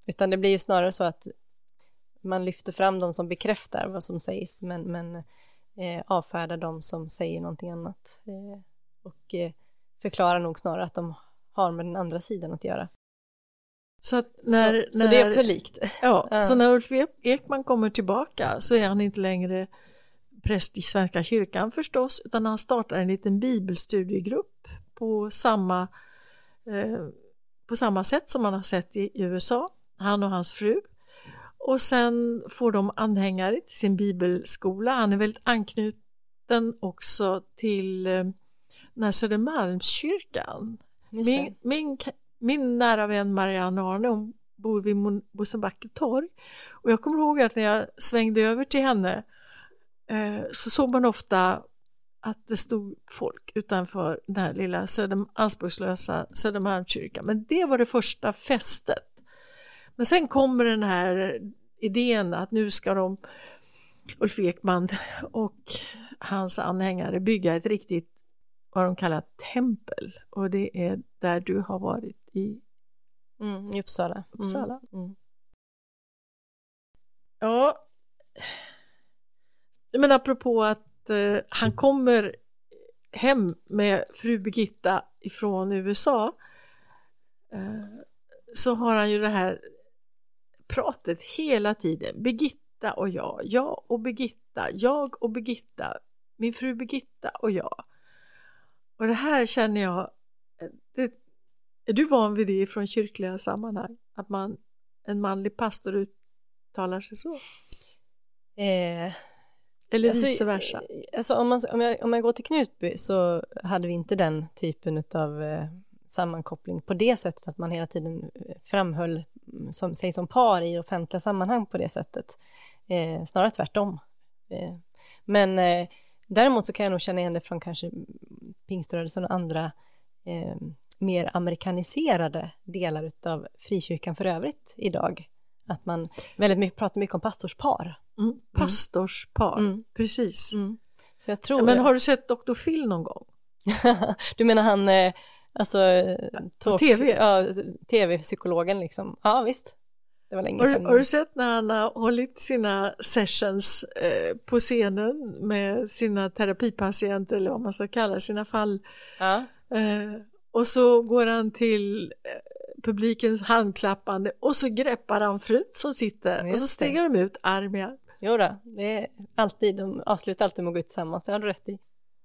Speaker 5: Utan det blir ju snarare så att man lyfter fram de som bekräftar vad som sägs, men, men eh, avfärdar de som säger någonting annat. Eh, och eh, förklarar nog snarare att de har med den andra sidan att göra.
Speaker 6: Så, att när,
Speaker 5: så,
Speaker 6: när,
Speaker 5: så det är också likt.
Speaker 6: Ja,
Speaker 5: ja.
Speaker 6: Så när Ulf Ekman kommer tillbaka så är han inte längre präst i Svenska kyrkan förstås, utan han startar en liten bibelstudiegrupp på samma, eh, på samma sätt som man har sett i U S A, han och hans fru. Och sen får de anhängare till sin bibelskola. Han är väldigt anknuten också till eh, när Södermalmskyrkan. Min, min, min nära vän Marianne Arne, hon bor vid Mosebacketorg. Och jag kommer ihåg att när jag svängde över till henne eh, så såg man ofta att det stod folk utanför den här lilla söder, anspråkslösa Södermalmskyrkan. Men det var det första festet. Men sen kommer den här idén att nu ska de, Ulf Ekman och hans anhängare, bygga ett riktigt, vad de kallar tempel. Och det är där du har varit i,
Speaker 5: mm, i Uppsala.
Speaker 6: Uppsala.
Speaker 5: Mm. Mm.
Speaker 6: Ja, men apropå att eh, han kommer hem med fru Birgitta ifrån U S A, eh, så har han ju det här pratet hela tiden. Birgitta och jag, jag och Birgitta, jag och Birgitta, min fru Birgitta och jag. Och det här känner jag, det, är du van vid det från kyrkliga sammanhang? Att man, en manlig pastor uttalar sig så?
Speaker 5: Eh,
Speaker 6: Eller
Speaker 5: alltså,
Speaker 6: vice versa?
Speaker 5: Alltså om, man, om, jag, om jag går till Knutby så hade vi inte den typen av eh, sammankoppling på det sättet att man hela tiden framhöll som, sig som par i offentliga sammanhang på det sättet. Eh, snarare tvärtom. Eh, men eh, däremot så kan jag nog känna igen det från kanske pingströrelsen och andra eh, mer amerikaniserade delar av frikyrkan för övrigt idag. Att man väldigt mycket pratar mycket om pastorspar.
Speaker 6: Mm, pastorspar, mm. precis.
Speaker 5: Mm. Så jag tror...
Speaker 6: Ja, men har du sett doktor Phil någon gång?
Speaker 5: Du menar han... Eh, Alltså, talk,
Speaker 6: T V?
Speaker 5: Ja, T V-psykologen liksom. Ja, visst. Det var länge
Speaker 6: har,
Speaker 5: sedan.
Speaker 6: Har du sett när han har hållit sina sessions eh, på scenen med sina terapipatienter, eller vad man ska kalla sina fall?
Speaker 5: Ja.
Speaker 6: Eh, och så går han till eh, publikens handklappande och så greppar han frun som sitter just och så stiger det. De ut arm i arm.
Speaker 5: Jo då, det är alltid, de avslutar alltid med att gå ut tillsammans. Det har du rätt i.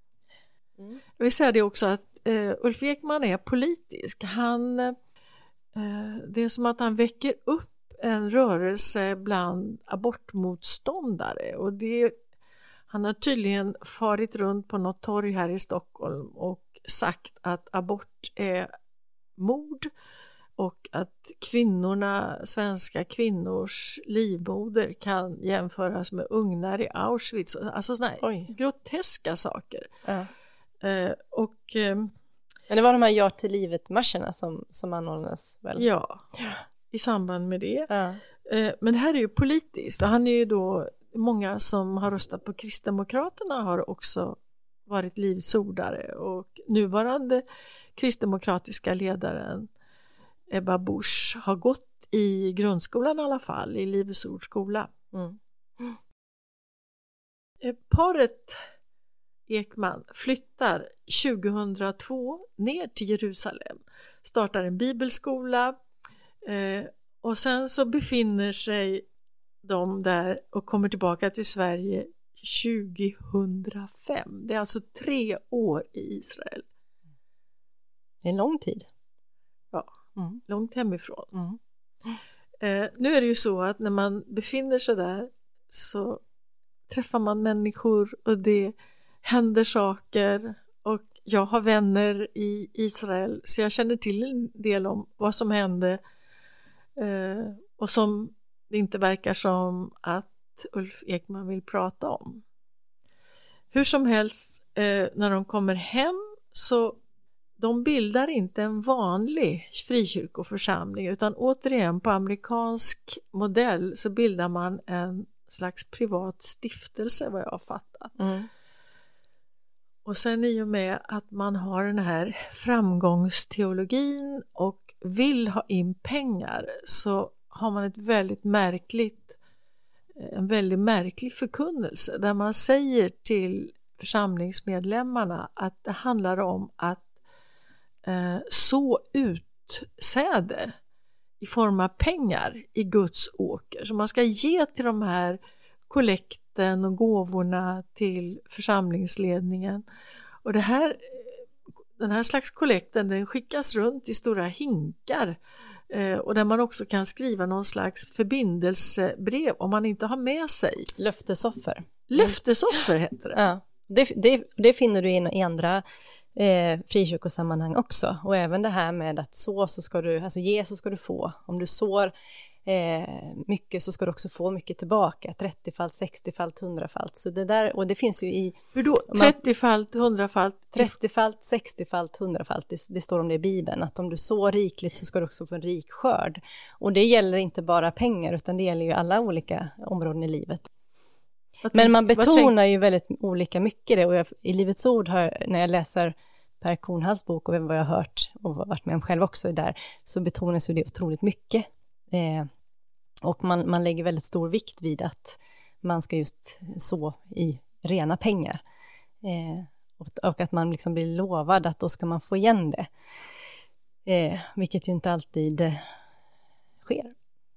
Speaker 6: Mm. Jag vill säga det också att Uh, Ulf Ekman är politisk. Han, uh, det är som att han väcker upp en rörelse bland abortmotståndare. Och det, han har tydligen farit runt på något torg här i Stockholm och sagt att abort är mord och att kvinnorna, svenska kvinnors livmoder kan jämföras med ugnar i Auschwitz. Alltså sådana här groteska saker.
Speaker 5: Ja.
Speaker 6: Uh, och, um,
Speaker 5: Men det var de här Ja till livet-marscherna som, som anordnades väl?
Speaker 6: Ja, i samband med det.
Speaker 5: Ja.
Speaker 6: Uh, men det här är ju politiskt och han är ju då, många som har röstat på Kristdemokraterna har också varit livsordare, och nuvarande kristdemokratiska ledaren Ebba Busch har gått i grundskolan i alla fall, i Livets Ords skola.
Speaker 5: Mm.
Speaker 6: Mm. Paret Ekman flyttar tjugohundratvå ner till Jerusalem, startar en bibelskola eh, och sen så befinner sig de där och kommer tillbaka till Sverige tjugohundrafem. Det är alltså tre år i Israel.
Speaker 5: Det är en lång tid.
Speaker 6: Ja,
Speaker 5: mm.
Speaker 6: långt hemifrån.
Speaker 5: Mm.
Speaker 6: Eh, nu är det ju så att när man befinner sig där så träffar man människor och det händer saker, och jag har vänner i Israel så jag känner till en del om vad som hände eh, och som det inte verkar som att Ulf Ekman vill prata om. Hur som helst, eh, när de kommer hem så de bildar inte en vanlig frikyrkoförsamling, utan återigen på amerikansk modell så bildar man en slags privat stiftelse, vad jag har fattat.
Speaker 5: Mm.
Speaker 6: Och sen i och med att man har den här framgångsteologin och vill ha in pengar så har man ett väldigt märkligt, en väldigt märklig förkunnelse där man säger till församlingsmedlemmarna att det handlar om att eh, så utsäde i form av pengar i Guds åker. Så man ska ge till de här kollekten och gåvorna till församlingsledningen. Och det här, den här slags kollekten, den skickas runt i stora hinkar. Eh, och där man också kan skriva någon slags förbindelsebrev om man inte har med sig.
Speaker 5: Löftesoffer.
Speaker 6: Löftesoffer heter det.
Speaker 5: Ja, det, det, det finner du in i andra eh, frikyrkosammanhang också. Och även det här med att så så ska du, alltså ge så ska du få. Om du sår eh, mycket så ska du också få mycket tillbaka. trettio-falt, sextio-falt, hundra-falt. Så det där, och det finns ju i...
Speaker 6: Hur då? trettio-falt, hundra-falt?
Speaker 5: trettio-falt, sextio-falt, hundra-falt. Det, det står om det i Bibeln. Att om du sår rikligt så ska du också få en rik skörd. Och det gäller inte bara pengar utan det gäller ju alla olika områden i livet. Men man betonar ju väldigt olika mycket det. Och jag, i Livets ord, har, när jag läser Per Kornhalls bok och vad jag har hört och varit med om själv också där, så betonas ju det otroligt mycket. Eh, och man, man lägger väldigt stor vikt vid att man ska just så i rena pengar. Eh, och, och att man liksom blir lovad att då ska man få igen det. Eh, vilket ju inte alltid eh, sker.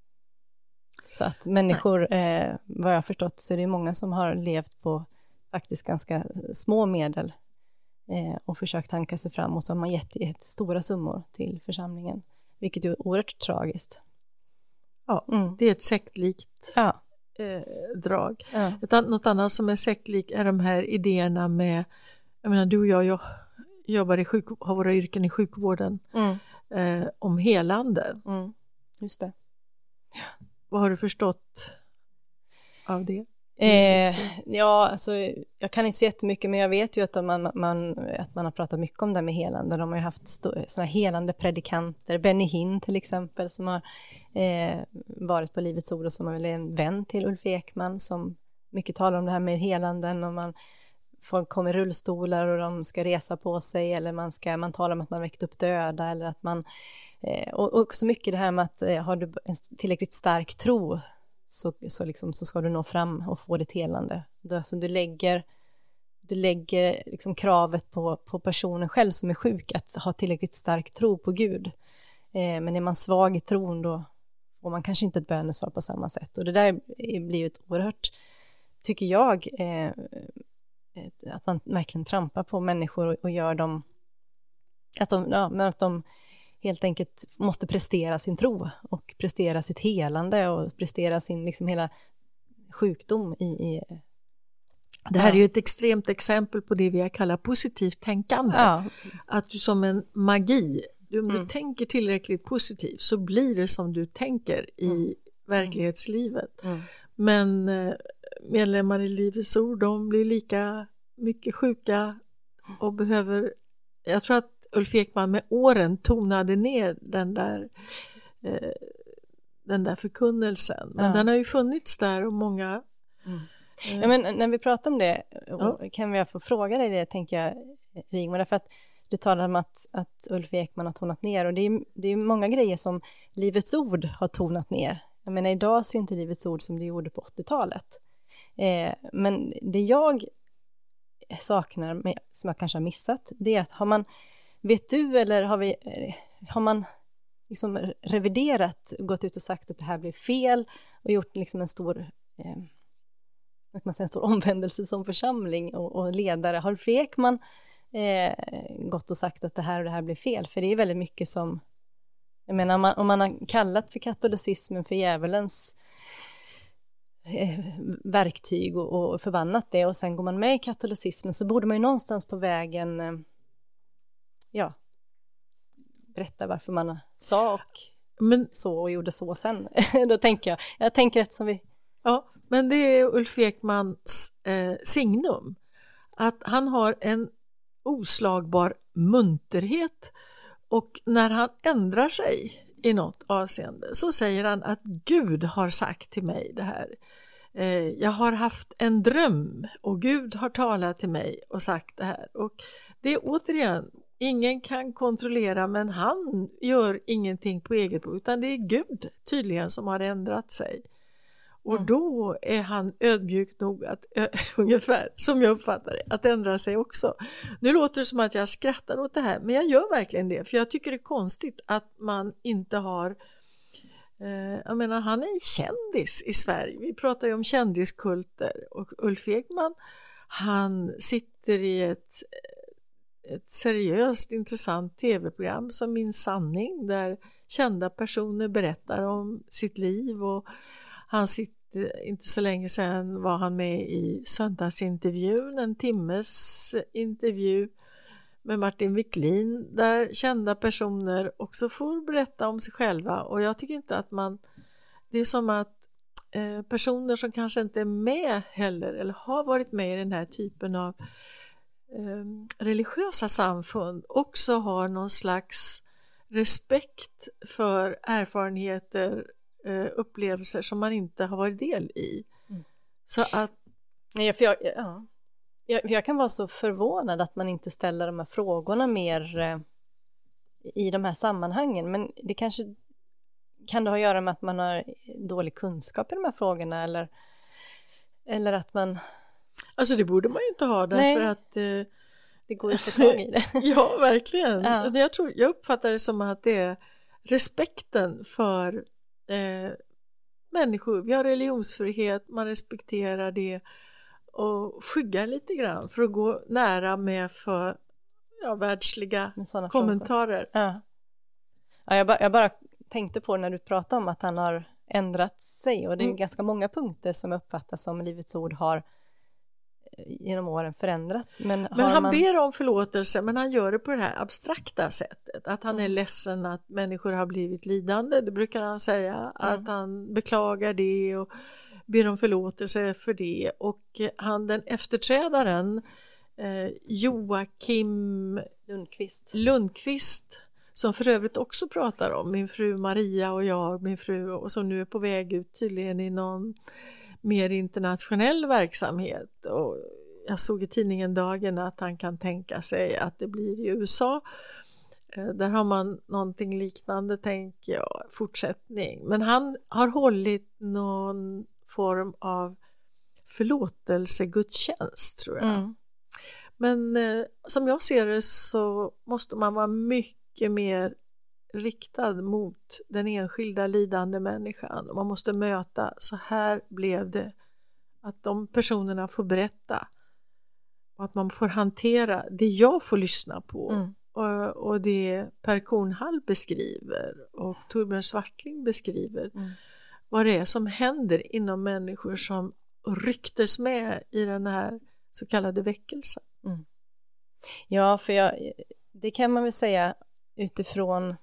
Speaker 5: Så att människor, eh, vad jag har förstått, så är det många som har levt på faktiskt ganska små medel eh, och försökt tanka sig fram, och så har man gett, gett stora summor till församlingen, vilket är oerhört tragiskt.
Speaker 6: Ja, mm. Det är ett sektlikt
Speaker 5: ja.
Speaker 6: eh, drag.
Speaker 5: Ja.
Speaker 6: Ett, något annat som är sektlikt är de här idéerna med, jag menar du och jag, jag jobbar i sjuk, har våra yrken i sjukvården, mm. eh, om helande.
Speaker 5: Mm. Just det.
Speaker 6: Ja. Vad har du förstått av det?
Speaker 5: Eh, ja, alltså, jag kan inte så jättemycket, men jag vet ju att man, man, att man har pratat mycket om det med helande. De har ju haft sådana helande predikanter, Benny Hinn till exempel, som har eh, varit på Livets ord och som är en vän till Ulf Ekman, som mycket talar om det här med helanden, och man, folk kommer i rullstolar och de ska resa på sig, eller man, ska, man talar om att man väckt upp döda, eller att man... Och också mycket det här med att eh, har du en tillräckligt stark tro så, så, liksom, så ska du nå fram och få ditt helande. Du, alltså, du lägger, du lägger liksom kravet på, på personen själv som är sjuk att ha tillräckligt stark tro på Gud. Eh, men är man svag i tron då får man kanske inte ett bönesvar på samma sätt. Och det där blir ju ett oerhört, tycker jag, eh, att man verkligen trampar på människor och, och gör dem, att de, ja, men att de helt enkelt måste prestera sin tro och prestera sitt helande och prestera sin liksom hela sjukdom i... i
Speaker 6: det här ja. är ju ett extremt exempel på det vi kallar positivt tänkande. Ja. Att du som en magi, om mm. du tänker tillräckligt positivt så blir det som du tänker i mm. verklighetslivet. Mm. Men medlemmar i Livets ord, de blir lika mycket sjuka och behöver... Jag tror att Ulf Ekman med åren tonade ner den där, eh, den där förkunnelsen. Men ja. den har ju funnits där och många...
Speaker 5: Mm. Eh, ja, men när vi pratar om det, ja. kan vi få fråga dig det, tänker jag, Rigmor, därför att du talar om att, att Ulf Ekman har tonat ner, och det är, det är många grejer som Livets ord har tonat ner. Jag menar, idag ser inte Livets ord som det gjorde på åttiotalet. Eh, men det jag saknar, med, som jag kanske har missat, det är att har man... Vet du, eller har, vi, har man liksom reviderat, gått ut och sagt att det här blev fel och gjort liksom en stor, eh, man säger en stor omvändelse som församling och, och ledare? Har Ulf Ekman eh, gått och sagt att det här och det här blev fel? För det är väldigt mycket som, jag menar, om man, om man har kallat för katolicismen för djävulens eh, verktyg och, och förbannat det, och sen går man med i katolicismen, så borde man ju någonstans på vägen... Eh, ja, berätta varför man sa och men, så och gjorde så sen. Då tänker jag, jag tänker eftersom vi...
Speaker 6: Ja, men det är Ulf Ekmans eh, signum. Att han har en oslagbar munterhet, och när han ändrar sig i något avseende så säger han att Gud har sagt till mig det här. Eh, jag har haft en dröm och Gud har talat till mig och sagt det här. Och det är återigen ingen kan kontrollera, men han gör ingenting på eget bord, utan det är Gud tydligen som har ändrat sig. Och mm. då är han ödmjuk nog att, ö, ungefär som jag uppfattar det, att ändra sig också. Nu låter det som att jag skrattar åt det här, men jag gör verkligen det. För jag tycker det är konstigt att man inte har... Eh, jag menar, han är en kändis i Sverige. Vi pratar ju om kändiskulter. Och Ulf Ekman, han sitter i ett, ett seriöst intressant tv-program som Min sanning, där kända personer berättar om sitt liv. Och han sitter, inte så länge sedan var han med i söndagsintervjun, en timmes intervju med Martin Wiklin, där kända personer också får berätta om sig själva. Och jag tycker inte att man, det är som att eh, personer som kanske inte är med heller, eller har varit med i den här typen av eh, religiösa samfund, också har någon slags respekt för erfarenheter, eh, upplevelser som man inte har varit del i. Mm. Så att...
Speaker 5: Nej, för jag... Ja. Jag, jag kan vara så förvånad att man inte ställer de här frågorna mer eh, i de här sammanhangen. Men det kanske kan det ha att göra med att man har dålig kunskap i de här frågorna, eller, eller att man...
Speaker 6: Alltså det borde man ju inte ha, därför Nej, att... Eh...
Speaker 5: det går ju att få tag i det.
Speaker 6: Ja, verkligen.
Speaker 5: Ja.
Speaker 6: Jag, tror, jag uppfattar det som att det är respekten för eh, människor. Vi har religionsfrihet, man respekterar det. Och skygga lite grann för att gå nära med för ja, världsliga kommentarer.
Speaker 5: Ja. Ja, jag, ba, jag bara tänkte på när du pratade om att han har ändrat sig. Och det är mm. ganska många punkter som jag uppfattar som Livets ord har genom åren förändrats. Men,
Speaker 6: men
Speaker 5: har
Speaker 6: han
Speaker 5: man...
Speaker 6: ber om förlåtelse, men han gör det på det här abstrakta sättet. Att han är ledsen att människor har blivit lidande. Det brukar han säga. Mm. Att han beklagar det och ber om förlåtelse för det. Och han, den efterträdaren, eh, Joakim
Speaker 5: Lundqvist.
Speaker 6: Lundqvist, som för övrigt också pratar om min fru Maria och jag, min fru, och som nu är på väg ut tydligen i någon mer internationell verksamhet. Och jag såg i tidningen Dagen att han kan tänka sig att det blir i U S A. Eh, där har man någonting liknande, tänker jag, fortsättning. Men han har hållit någon form av förlåtelsegudstjänst, tror jag. Mm. Men eh, som jag ser det så måste man vara mycket mer riktad mot den enskilda lidande människan. Man måste möta, så här blev det. Att de personerna får berätta. Och att man får hantera det jag får lyssna på. Mm. Och, och det Per Kornhall beskriver och Torbjörn Svartling beskriver. Mm. Vad det är som händer inom människor som ryktes med i den här så kallade väckelsen.
Speaker 5: Mm. Ja, för jag, det kan man väl säga utifrån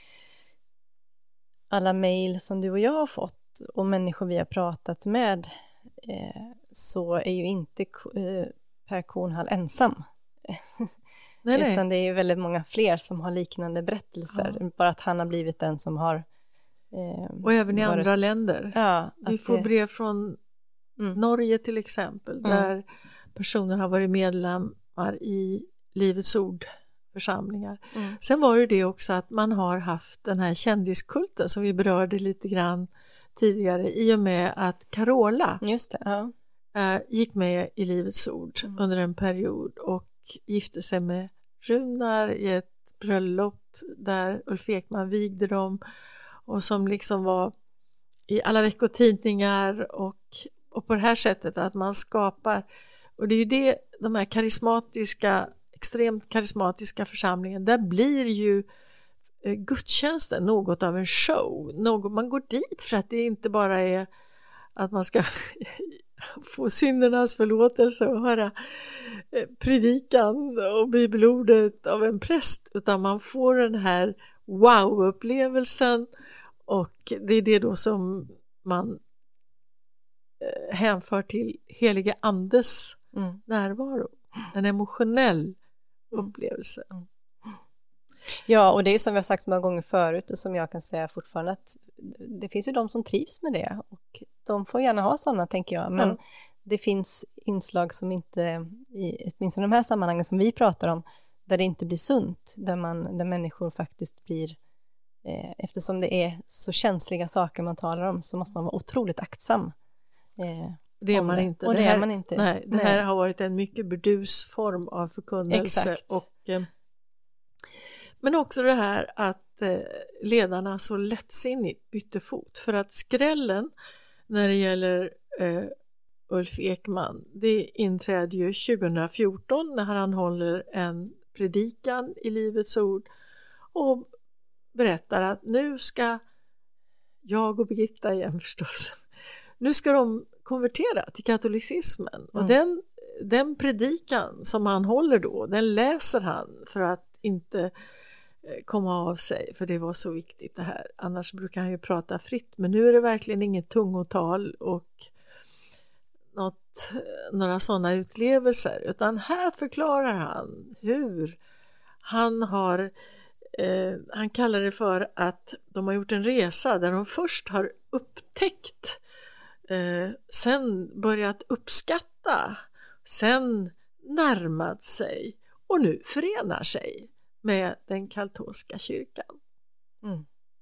Speaker 5: alla mejl som du och jag har fått och människor vi har pratat med, eh, så är ju inte eh, Per Kornhall ensam. Nej, nej. Utan det är väldigt många fler som har liknande berättelser. Ja. Bara att han har blivit den som har... Eh,
Speaker 6: och även i varit, andra länder.
Speaker 5: Ja,
Speaker 6: vi får det... brev från mm. Norge till exempel. Mm. Där personer har varit medlemmar i Livets ord församlingar. Mm. Sen var det det också att man har haft den här kändiskulten som vi berörde lite grann tidigare. I och med att Carola
Speaker 5: Just det, ja.
Speaker 6: äh, gick med i Livets ord mm. under en period. Och gifte sig med Runar i ett bröllop där Ulf Ekman vigde dem. Och som liksom var i alla veckotidningar och, och på det här sättet att man skapar. Och det är ju det, de här karismatiska, extremt karismatiska församlingen, där blir ju eh, gudstjänsten något av en show. Något, man går dit för att det inte bara är att man ska få syndernas förlåtelse och höra eh, predikan och bibelordet av en präst, utan man får den här wow-upplevelsen. Och det är det då som man eh, hänför till helige andes mm. närvaro. En emotionell upplevelse. Mm.
Speaker 5: Ja, och det är ju som vi har sagt så många gånger förut och som jag kan säga fortfarande, att det finns ju de som trivs med det och de får gärna ha sådana, tänker jag. Men mm. det finns inslag som inte, i åtminstone de här sammanhangen som vi pratar om, där det inte blir sunt, där, man, där människor faktiskt blir, eh, eftersom det är så känsliga saker man talar om, så måste man vara otroligt aktsam. Eh,
Speaker 6: det är man det. inte.
Speaker 5: Och det, det här, är man inte.
Speaker 6: Nej, det nej. här har varit en mycket burdus form av förkunnelse.
Speaker 5: Exakt.
Speaker 6: Och, eh, men också det här att eh, ledarna så lättsinnigt bytte fot. För att skrällen när det gäller eh, Ulf Ekman, det inträdde ju tjugohundrafjorton när han håller en predikan i Livets ord och berättar att nu ska jag och Birgitta igen förstås, nu ska de konvertera till katolicismen. Mm. Och den, den predikan som han håller då, den läser han för att inte komma av sig, för det var så viktigt det här. Annars brukar han ju prata fritt, men nu är det verkligen inget tungotal och något, några sådana utlevelser, utan här förklarar han hur han har eh, han kallar det för att de har gjort en resa där de först har upptäckt, eh, sen börjat uppskatta, sen närmat sig och nu förenar sig med den katolska kyrkan.
Speaker 5: Mm.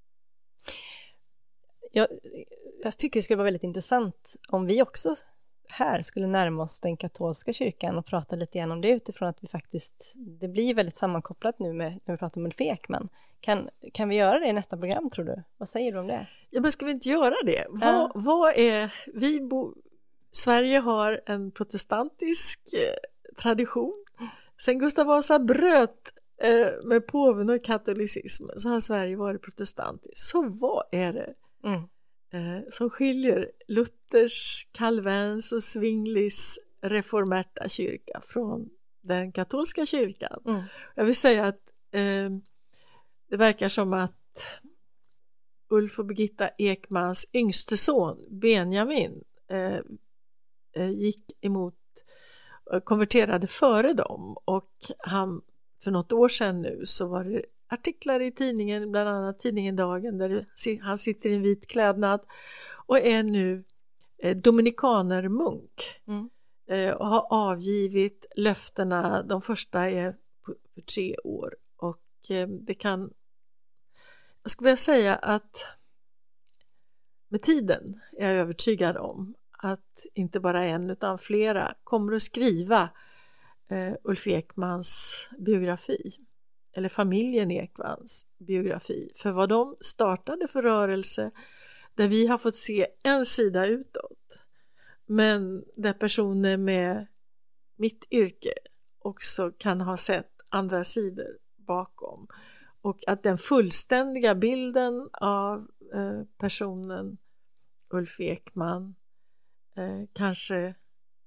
Speaker 5: Jag, jag tycker det skulle vara väldigt intressant om vi också här skulle närma oss den katolska kyrkan och prata lite grann om det, utifrån att vi faktiskt, det blir väldigt sammankopplat nu med när vi pratar om Ulf Ekman. Kan, kan vi göra det i nästa program, tror du? Vad säger du om det?
Speaker 6: Ja, men ska vi inte göra det? Vad, ja. vad är, vi bo, Sverige har en protestantisk eh, tradition. Sen Gustav Vasa bröt eh, med påven och katolicismen, så har Sverige varit protestantiskt. Så vad är det? Mm. Som skiljer Luthers, Calvins och Zwinglis reformerta kyrka från den katolska kyrkan. Mm. Jag vill säga att eh, det verkar som att Ulf och Birgitta Ekmans yngste son Benjamin eh, gick emot, konverterade före dem, och han, för något år sedan nu så var det artiklar i tidningen, bland annat tidningen Dagen, där han sitter i en vit klädnad och är nu eh, dominikanermunk mm. eh, och har avgivit löftena. De första är på, på tre år, och eh, det kan, jag skulle vilja säga att med tiden är jag övertygad om att inte bara en utan flera kommer att skriva eh, Ulf Ekmans biografi, eller familjen Ekmans biografi, för vad de startade för rörelse, där vi har fått se en sida utåt, men där personer med mitt yrke också kan ha sett andra sidor bakom, och att den fullständiga bilden av eh, personen Ulf Ekman eh, kanske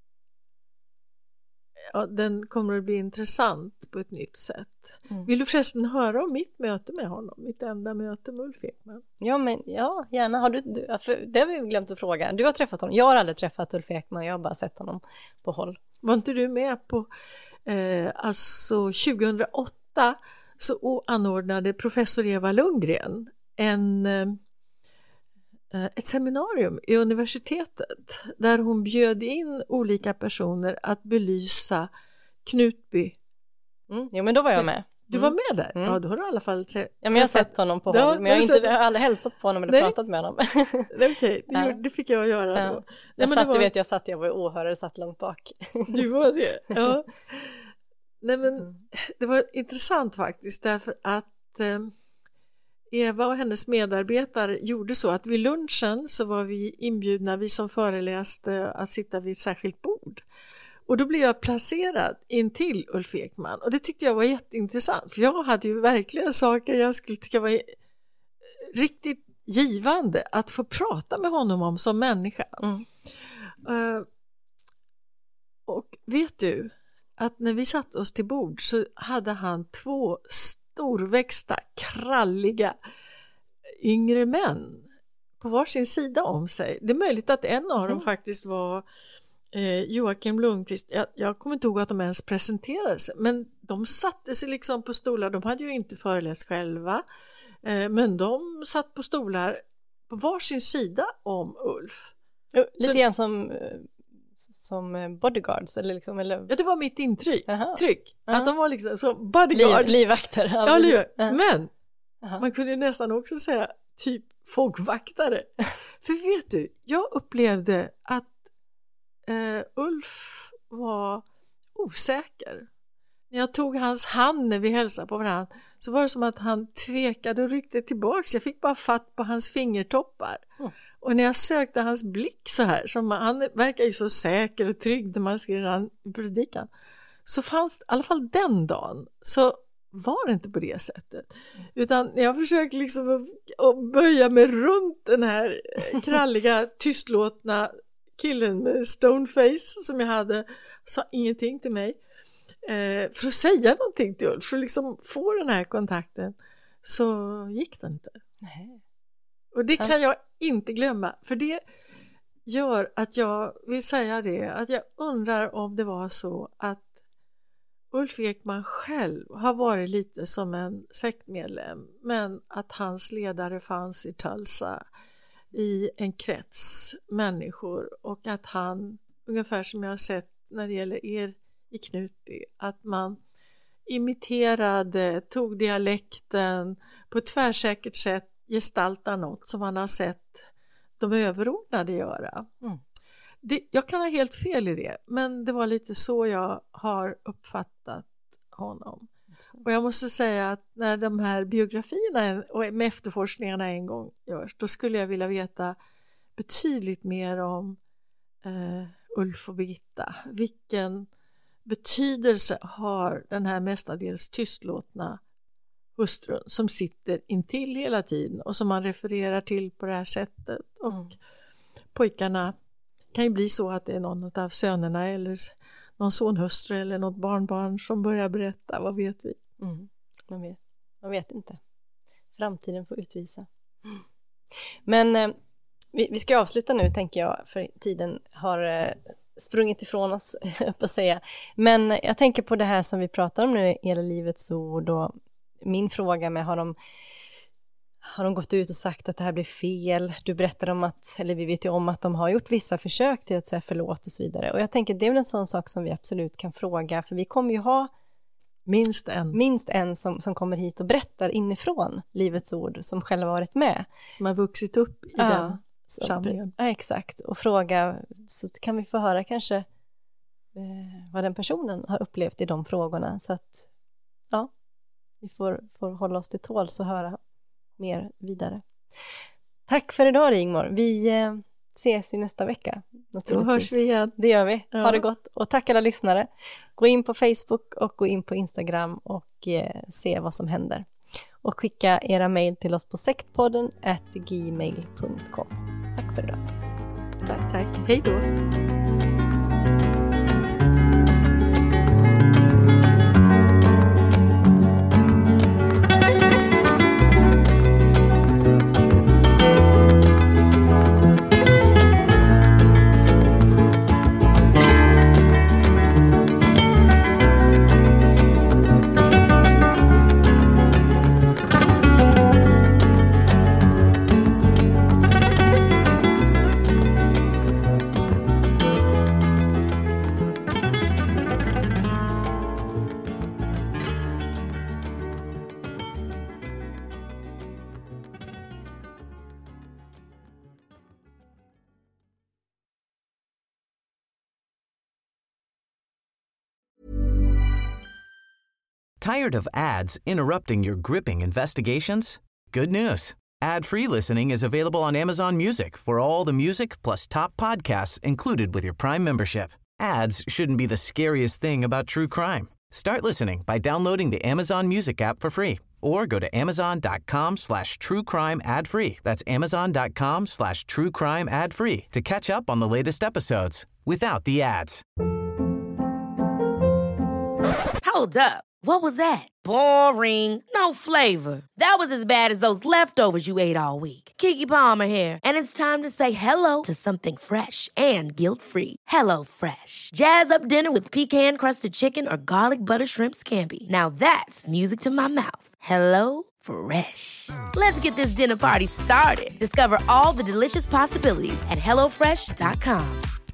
Speaker 6: ja, den kommer att bli intressant på ett nytt sätt. Mm. Vill du förresten höra om mitt möte med honom? Mitt enda möte med Ulf Ekman.
Speaker 5: Ja, men ja, gärna. Har du, du, för det har vi glömt att fråga. Du har träffat honom. Jag har aldrig träffat Ulf Ekman. Jag har bara sett honom på håll.
Speaker 6: Var inte du med på eh, alltså tjugohundraåtta så anordnade professor Eva Lundgren en eh, ett seminarium i universitetet där hon bjöd in olika personer att belysa Knutby.
Speaker 5: Mm, jo, men då var jag med.
Speaker 6: Du var med där? Mm. Ja, då har du i alla fall träffat.
Speaker 5: Ja, men jag har sett honom på håll, men jag har, inte, jag har aldrig hälsat på honom eller Nej. pratat med honom.
Speaker 6: Okej, okay, det, ja. det fick jag göra
Speaker 5: ja.
Speaker 6: då.
Speaker 5: Jag
Speaker 6: Nej,
Speaker 5: satt,
Speaker 6: var...
Speaker 5: du vet, jag satt, jag var åhörare, satt långt bak.
Speaker 6: Du var det, ja. Nej, men mm. det var intressant faktiskt, därför att eh, Eva och hennes medarbetare gjorde så att vid lunchen så var vi inbjudna, vi som föreläste, att sitta vid ett särskilt bord. Och då blev jag placerad in till Ulf Ekman. Och det tyckte jag var jätteintressant. För jag hade ju verkligen saker jag skulle tycka var riktigt givande att få prata med honom om som människa. Mm. Uh, och vet du att när vi satt oss till bord så hade han två storväxta, kralliga yngre män på varsin sida om sig. Det är möjligt att en av dem mm. faktiskt var eh, Joakim Lundqvist. Jag, jag kommer inte ihåg att de ens presenterade sig, men de satte sig liksom på stolar. De hade ju inte föreläst själva, eh, men de satt på stolar på varsin sida om Ulf.
Speaker 5: Lite så, grann som som bodyguards eller liksom, eller...
Speaker 6: Ja, det var mitt intryck.
Speaker 5: Aha.
Speaker 6: Tryck.
Speaker 5: Aha.
Speaker 6: Att de var liksom som bodyguards.
Speaker 5: Liv, livvakter.
Speaker 6: Ja, liv. Men
Speaker 5: Aha.
Speaker 6: man kunde nästan också säga typ folkvaktare. För vet du, jag upplevde att uh, Ulf var osäker. När jag tog hans hand när vi hälsade på varandra så var det som att han tvekade och ryckte tillbaka. Jag fick bara fatt på hans fingertoppar. Mm. Och när jag sökte hans blick så här, som han verkar ju så säker och trygg när man skriver han i predikan, så fanns, i alla fall den dagen, så var det inte på det sättet. Utan jag försökte liksom att, att böja mig runt den här kralliga, tystlåtna killen med stoneface som jag hade, sa ingenting till mig. Eh, för att säga någonting till Ulf, för att liksom få den här kontakten, så gick det inte. Nej. Och det kan jag inte glömma, för det gör att jag vill säga det, att jag undrar om det var så att Ulf Ekman själv har varit lite som en sektmedlem, men att hans ledare fanns i Tulsa i en krets människor, och att han, ungefär som jag har sett när det gäller er i Knutby, att man imiterade, tog dialekten på ett tvärsäkert sätt, gestalta något som man har sett de överordnade göra. Mm. Det, jag kan ha helt fel i det, men det var lite så jag har uppfattat honom. Mm. Och jag måste säga att när de här biografierna och med efterforskningarna en gång görs, då skulle jag vilja veta betydligt mer om eh, Ulf och Birgitta. Vilken betydelse har den här mestadels tystlåtna hustrun som sitter intill hela tiden och som man refererar till på det här sättet, och mm. pojkarna kan ju bli så att det är någon av sönerna eller någon sonhustru eller något barnbarn som börjar berätta, vad vet vi?
Speaker 5: Mm. Man vet, man vet inte. Framtiden får utvisa. Mm. Men eh, vi, vi ska avsluta nu, tänker jag, för tiden har eh, sprungit ifrån oss, upp att säga. Men jag tänker på det här som vi pratar om nu, hela livets ord, och min fråga med, har de, har de gått ut och sagt att det här blir fel? Du berättar om att, eller vi vet ju om att de har gjort vissa försök till att säga förlåt och så vidare. Och jag tänker det är väl en sån sak som vi absolut kan fråga, för vi kommer ju ha
Speaker 6: minst en,
Speaker 5: minst en som, som kommer hit och berättar inifrån livets ord, som själva varit med.
Speaker 6: Som har vuxit upp i
Speaker 5: ja,
Speaker 6: den samlingen.
Speaker 5: Ja, exakt. Och fråga, så kan vi få höra kanske eh, vad den personen har upplevt i de frågorna. Så att, ja, vi får, får hålla oss till tåls och höra mer vidare. Tack för idag, Rigmor. Vi eh, ses ju nästa vecka.
Speaker 6: Då hörs vi igen.
Speaker 5: Det gör vi.
Speaker 6: Ja.
Speaker 5: Ha det gott. Och tack alla lyssnare. Gå in på Facebook och gå in på Instagram och eh, se vad som händer. Och skicka era mejl till oss på sektpodden at gmail dot com. Tack för idag.
Speaker 6: Tack, tack. Hej då.
Speaker 8: Tired of ads interrupting your gripping investigations? Good news. Ad-free listening is available on Amazon Music for all the music plus top podcasts included with your Prime membership. Ads shouldn't be the scariest thing about true crime. Start listening by downloading the Amazon Music app for free or go to amazon.com slash true crime ad free. That's amazon.com slash true crime ad free to catch up on the latest episodes without the ads.
Speaker 4: Hold up. What was that? Boring. No flavor. That was as bad as those leftovers you ate all week. Keke Palmer here. And it's time to say hello to something fresh and guilt-free. Hello Fresh. Jazz up dinner with pecan-crusted chicken or garlic butter shrimp scampi. Now that's music to my mouth. Hello Fresh. Let's get this dinner party started. Discover all the delicious possibilities at hello fresh dot com.